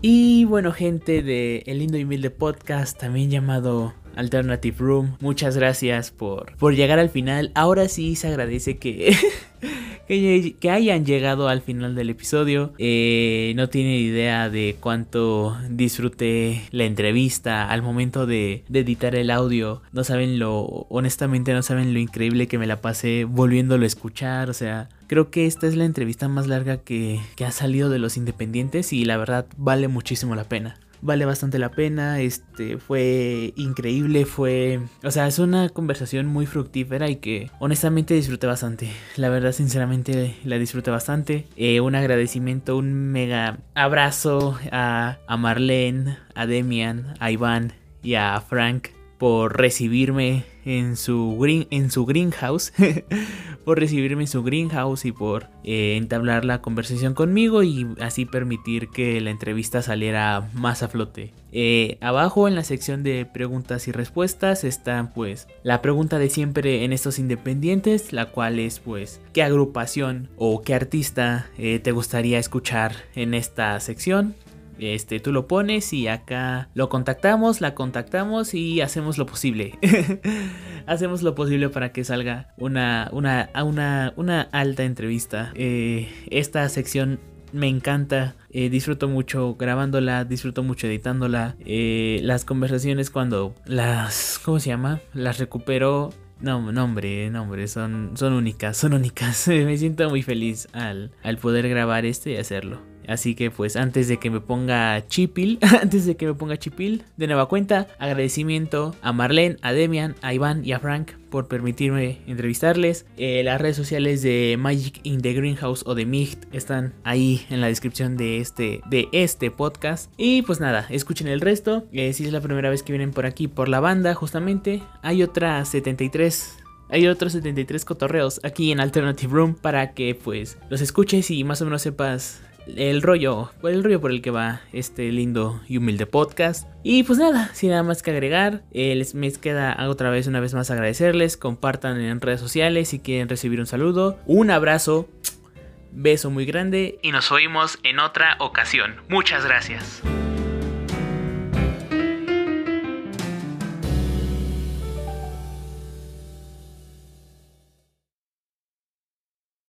Y bueno, gente de El Lindo y Humilde Podcast, también llamado Alternative Room, muchas gracias por llegar al final. Ahora sí se agradece que hayan llegado al final del episodio. No tienen idea de cuánto disfruté la entrevista al momento de editar el audio. Honestamente no saben lo increíble que me la pasé volviéndolo a escuchar. O sea, creo que esta es la entrevista más larga que ha salido de Los Independientes y la verdad vale muchísimo la pena. Vale bastante la pena, fue increíble, o sea, es una conversación muy fructífera y que honestamente disfruté bastante. La verdad, sinceramente, la disfruté bastante. Un agradecimiento, un mega abrazo a Marlene, a Demian, a Iván y a Frank por recibirme en su greenhouse. Por recibirme en su greenhouse y por entablar la conversación conmigo y así permitir que la entrevista saliera más a flote. Abajo en la sección de preguntas y respuestas está pues la pregunta de siempre en estos independientes, la cual es pues ¿qué agrupación o qué artista te gustaría escuchar en esta sección? Tú lo pones y acá la contactamos y hacemos lo posible. Hacemos lo posible para que salga una alta entrevista. Esta sección me encanta. Disfruto mucho grabándola, disfruto mucho editándola. Las conversaciones cuando ¿cómo se llama? Las recupero. No, hombre, son únicas. Me siento muy feliz al poder grabar esto y hacerlo. Así que pues antes de que me ponga chipil, de nueva cuenta, agradecimiento a Marlene, a Demian, a Iván y a Frank por permitirme entrevistarles. Las redes sociales de Magic in the Greenhouse o de MIGT están ahí en la descripción de este podcast. Y pues nada, escuchen el resto. Si es la primera vez que vienen por aquí por la banda, justamente hay otros 73 cotorreos aquí en Alternative Room para que pues los escuches y más o menos sepas el rollo por el que va este lindo y humilde podcast. Y pues nada, sin nada más que agregar, me queda una vez más agradecerles. Compartan en redes sociales si quieren recibir un saludo, un abrazo, beso muy grande y nos oímos en otra ocasión. Muchas gracias.